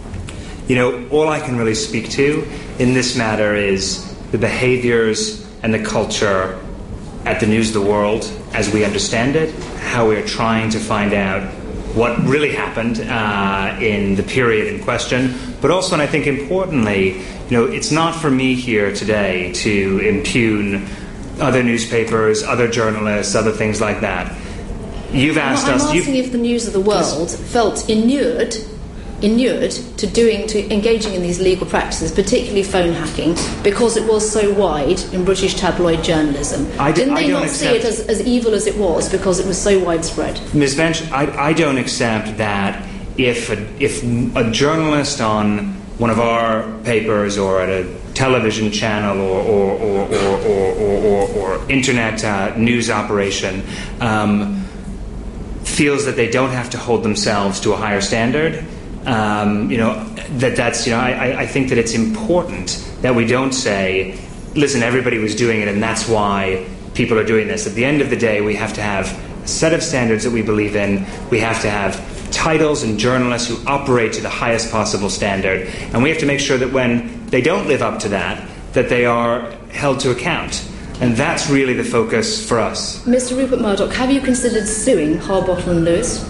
you know, all I can really speak to in this matter is the behaviors and the culture at the News of the World as we understand it, how we are trying to find out what really happened uh, in the period in question, but also, and I think importantly, you know, it's not for me here today to impugn other newspapers, other journalists, other things like that. You've asked I'm us... I'm asking if the News of the World felt inured inured to doing to engaging in these legal practices, particularly phone hacking, because it was so wide in British tabloid journalism. I d- Didn't they I don't not see it as, as evil as it was because it was so widespread? Miz Bench, I, I don't accept that if a, if a journalist on one of our papers or at a television channel or or or or, or, or, or, or internet uh, news operation um, feels that they don't have to hold themselves to a higher standard, Um, you know, that that's, you know, I, I think that it's important that we don't say, listen, everybody was doing it and that's why people are doing this. At the end of the day, we have to have a set of standards that we believe in. We have to have titles and journalists who operate to the highest possible standard. And we have to make sure that when they don't live up to that, that they are held to account. And that's really the focus for us. Mister Rupert Murdoch, have you considered suing Harbottle and Lewis?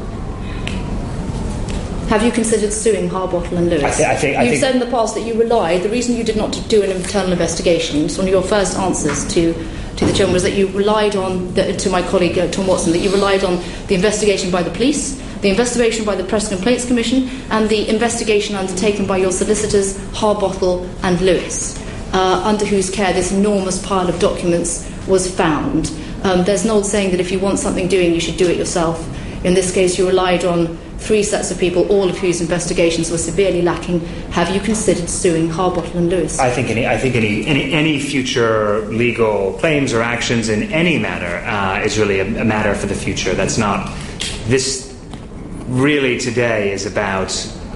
Have you considered suing Harbottle and Lewis? I, th- I think I You've think said in the past that you relied. The reason you did not do an internal investigation, it's one of your first answers to, to the chairman, was that you relied on, the, to my colleague uh, Tom Watson, that you relied on the investigation by the police, the investigation by the Press Complaints Commission, and the investigation undertaken by your solicitors, Harbottle and Lewis, uh, under whose care this enormous pile of documents was found. Um, there's an old saying that if you want something doing, you should do it yourself. In this case, you relied on three sets of people, all of whose investigations were severely lacking. Have you considered suing Harbottle and Lewis? I think any, I think any, any, any future legal claims or actions in any matter uh, is really a, a matter for the future. That's not... This really today is about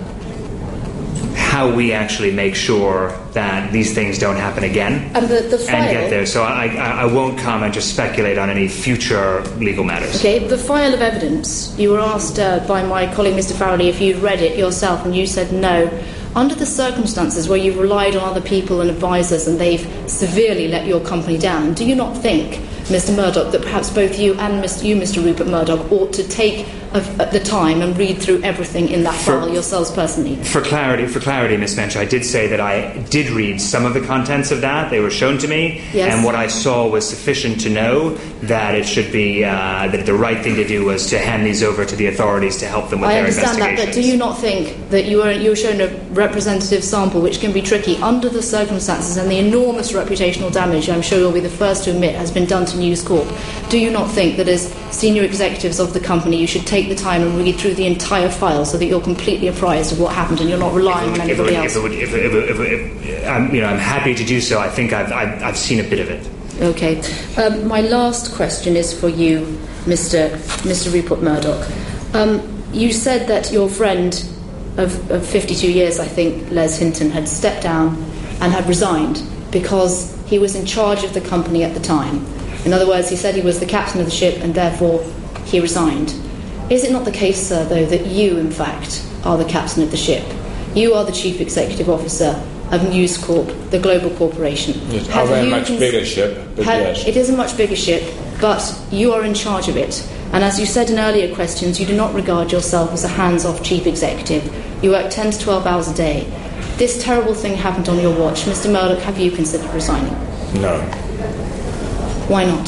how we actually make sure that these things don't happen again and, the, the file, and get there. So I, I, I won't comment or speculate on any future legal matters. Okay, the file of evidence. You were asked uh, by my colleague Mister Farrelly if you'd read it yourself, and you said no. Under the circumstances where you've relied on other people and advisors and they've severely let your company down, do you not think, Mister Murdoch, that perhaps both you and Mister you, Mister Rupert Murdoch, ought to take of, at the time and read through everything in that for, file yourselves personally? For clarity, for clarity, Miz Mensch, I did say that I did read some of the contents of that. They were shown to me, yes. And what I saw was sufficient to know that it should be uh, that the right thing to do was to hand these over to the authorities to help them with I their understand investigations. that, but do you not think that you were you were shown a representative sample, which can be tricky under the circumstances and the enormous reputational damage I'm sure you'll be the first to admit has been done to News Corp? Do you not think that as senior executives of the company you should take the time and read through the entire file so that you're completely apprised of what happened and you're not relying on anybody else? If it would, if it would, if it would, if it, I'm, you know, I'm happy to do so. I think I've, I've, I've seen a bit of it. Okay. Um, my last question is for you, Mister Mister Rupert Murdoch. Um, you said that your friend of, of fifty-two years, I think, Les Hinton, had stepped down and had resigned because he was in charge of the company at the time. In other words, he said he was the captain of the ship and therefore he resigned. Is it not the case, sir, though, that you, in fact, are the captain of the ship? You are the chief executive officer of News Corp, the global corporation. It's a very much cons- bigger ship, but have, yes. It is a much bigger ship, but you are in charge of it. And as you said in earlier questions, you do not regard yourself as a hands-off chief executive. You work ten to twelve hours a day. This terrible thing happened on your watch. Mister Murdoch, have you considered resigning? No. Why not?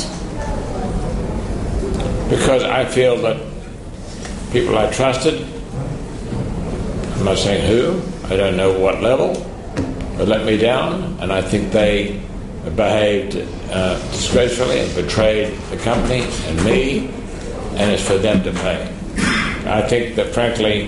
Because I feel that people I trusted, I'm not saying who, I don't know what level, but let me down, and I think they behaved uh, disgracefully and betrayed the company and me, and it's for them to pay. I think that, frankly,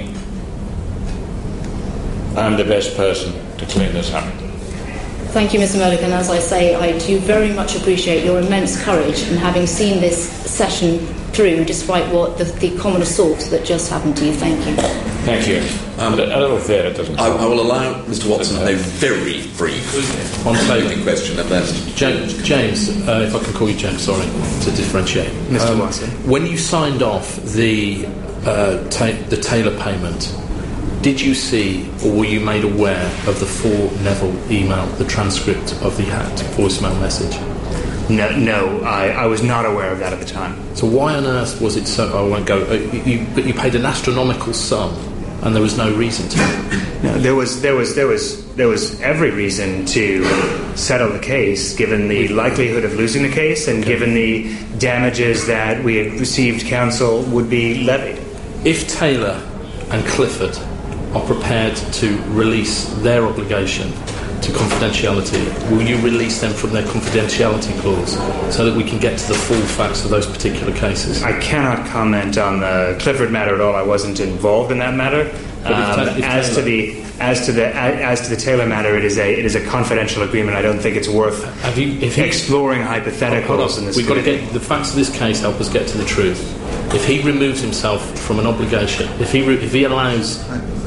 I'm the best person to clean this up. Thank you, Mister Murdoch, and as I say, I do very much appreciate your immense courage in having seen this session through, despite what the, the common assault that just happened to you. Thank you. Thank you. Um, a little theatre doesn't. I, I will allow Mister Watson a very brief on opening question, and then James. James, uh, if I can call you James, sorry, to differentiate. Mister Um, Watson, when you signed off the uh, ta- the Taylor payment, did you see or were you made aware of the full Neville email, the transcript of the hacked voicemail message? No, no, I, I was not aware of that at the time. So why on earth was it so? I won't go. Uh, you, but you paid an astronomical sum, and there was no reason to. No, there was, there was, there was, there was every reason to settle the case, given the likelihood of losing the case, and okay. given the damages that we had received. Counsel would be levied. If Taylor and Clifford are prepared to release their obligation to confidentiality, will you release them from their confidentiality clause so that we can get to the full facts of those particular cases? I cannot comment on the Clifford matter at all. I wasn't involved in that matter. Um, if as to the as to the as to the Taylor matter, it is a it is a confidential agreement. I don't think it's worth Have you, if he, exploring hypotheticals in this. We've got to get the facts of this case. Help us get to the truth. If he removes himself from an obligation, if he re, if he allows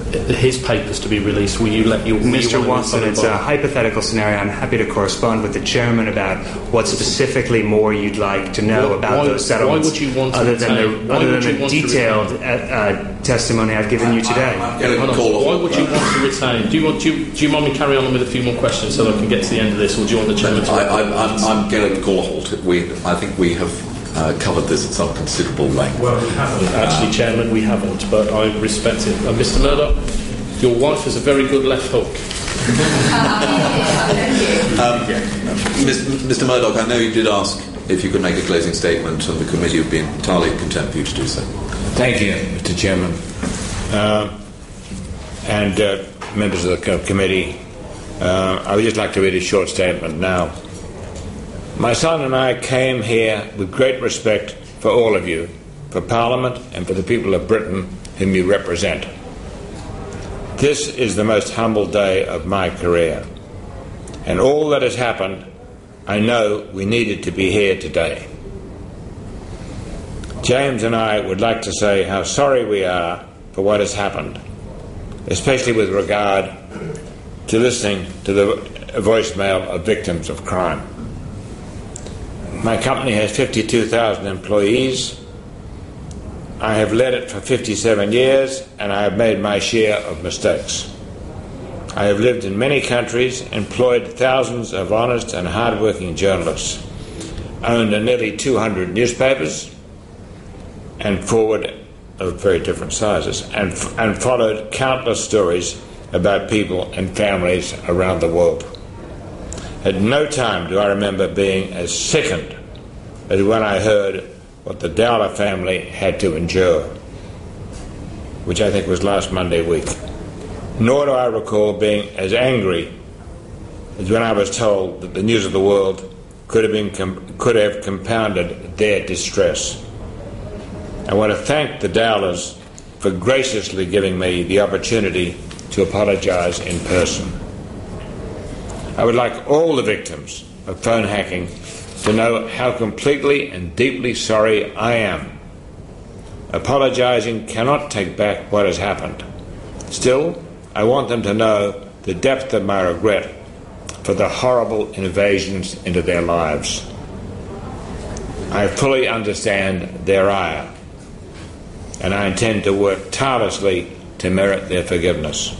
his papers to be released, will you let your... Mister You Watson, it's a hypothetical scenario. I'm happy to correspond with the chairman about what specifically more you'd like to know Why- about why- those settlements. why would you want to other than retain- the, why other would than you the want to detailed retain- uh, uh, testimony I've given you today? Hold on. Why would you want to retain? Do you want? Do you, do you mind me carry on with a few more questions so that I can get to the end of this, or do you want the chairman to? I, I, I'm, I'm going to call a halt. We, I think we have uh, covered this at some considerable length. Well, we haven't. Actually, Chairman, we haven't, but I respect it. Uh, Mister Murdoch, your wife has a very good left hook. um, Mister Murdoch, I know you did ask if you could make a closing statement, and the committee would be entirely content for you to do so. Thank you, Mister Chairman. Uh, and uh, members of the co- committee, uh, I would just like to read a short statement now. My son and I came here with great respect for all of you, for Parliament and for the people of Britain whom you represent. This is the most humble day of my career, and all that has happened, I know we needed to be here today. James and I would like to say how sorry we are for what has happened, especially with regard to listening to the voicemail of victims of crime. My company has fifty-two thousand employees. I have led it for fifty-seven years, and I have made my share of mistakes. I have lived in many countries, employed thousands of honest and hard-working journalists, owned nearly two hundred newspapers, and forward of very different sizes, and, and followed countless stories about people and families around the world. At no time do I remember being as sickened as when I heard what the Dowler family had to endure, which I think was last Monday week. Nor do I recall being as angry as when I was told that the News of the World could have, been com- could have compounded their distress. I want to thank the Dowlers for graciously giving me the opportunity to apologise in person. I would like all the victims of phone hacking to know how completely and deeply sorry I am. Apologising cannot take back what has happened. Still, I want them to know the depth of my regret for the horrible invasions into their lives. I fully understand their ire, and I intend to work tirelessly to merit their forgiveness.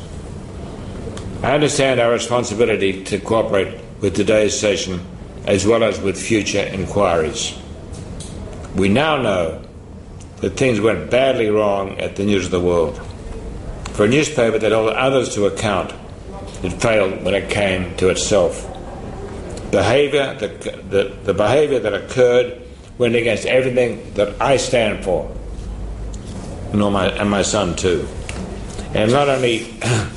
I understand our responsibility to cooperate with today's session as well as with future inquiries. We now know that things went badly wrong at the News of the World. For a newspaper that held others to account, it failed when it came to itself. Behaviour that, the, the behaviour that occurred went against everything that I stand for, and my, and my son too. And not only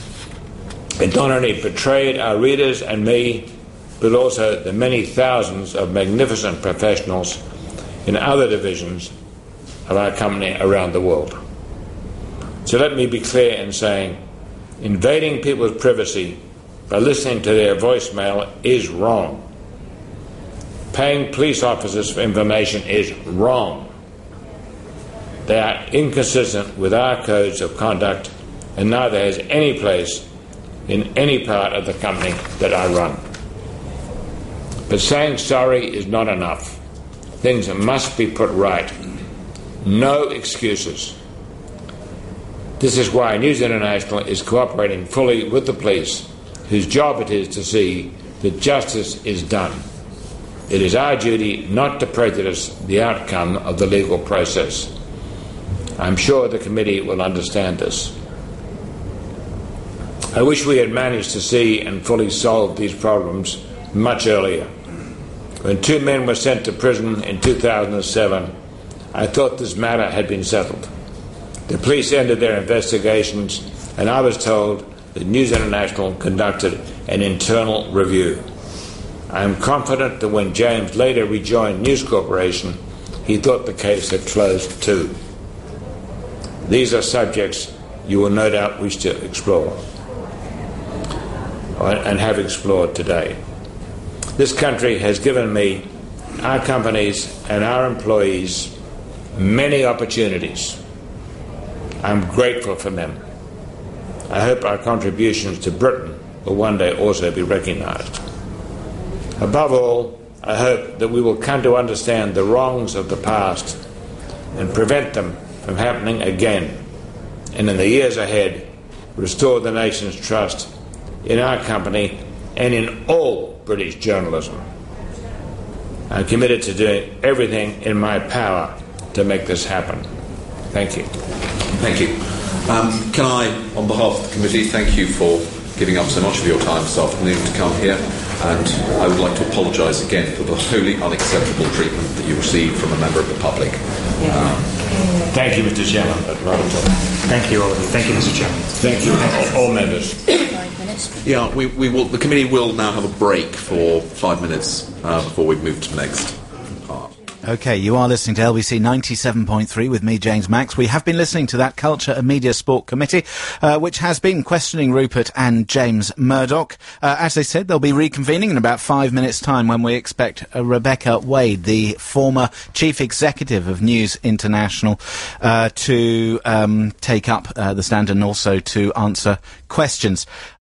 it not only betrayed our readers and me, but also the many thousands of magnificent professionals in other divisions of our company around the world. So let me be clear in saying, invading people's privacy by listening to their voicemail is wrong. Paying police officers for information is wrong. They are inconsistent with our codes of conduct, and neither has any place in any part of the company that I run. But saying sorry is not enough. Things must be put right. No excuses. This is why News International is cooperating fully with the police, whose job it is to see that justice is done. It is our duty not to prejudice the outcome of the legal process. I'm sure the committee will understand this. I wish we had managed to see and fully solve these problems much earlier. When two men were sent to prison in two thousand seven, I thought this matter had been settled. The police ended their investigations, and I was told that News International conducted an internal review. I am confident that when James later rejoined News Corporation, he thought the case had closed too. These are subjects you will no doubt wish to explore, and have explored today. This country has given me, our companies and our employees, many opportunities. I'm grateful for them. I hope our contributions to Britain will one day also be recognised. Above all, I hope that we will come to understand the wrongs of the past and prevent them from happening again, and in the years ahead restore the nation's trust in our company and in all British journalism. I'm committed to doing everything in my power to make this happen. Thank you. Thank you. Um, can I, on behalf of the committee, thank you for giving up so much of your time this afternoon to come here, and I would like to apologise again for the wholly unacceptable treatment that you received from a member of the public. Um, Thank you, Mister Chairman. Thank you, all. Thank you, Mister Chairman. Thank you, all, all members. Yeah, we, we will. The committee will now have a break for five minutes uh, before we move to the next part. OK, you are listening to L B C ninety-seven point three with me, James Max. We have been listening to that Culture and Media Sport Committee, uh, which has been questioning Rupert and James Murdoch. Uh, as they said, they'll be reconvening in about five minutes' time when we expect uh, Rebecca Wade, the former chief executive of News International, uh, to um, take up uh, the stand and also to answer questions.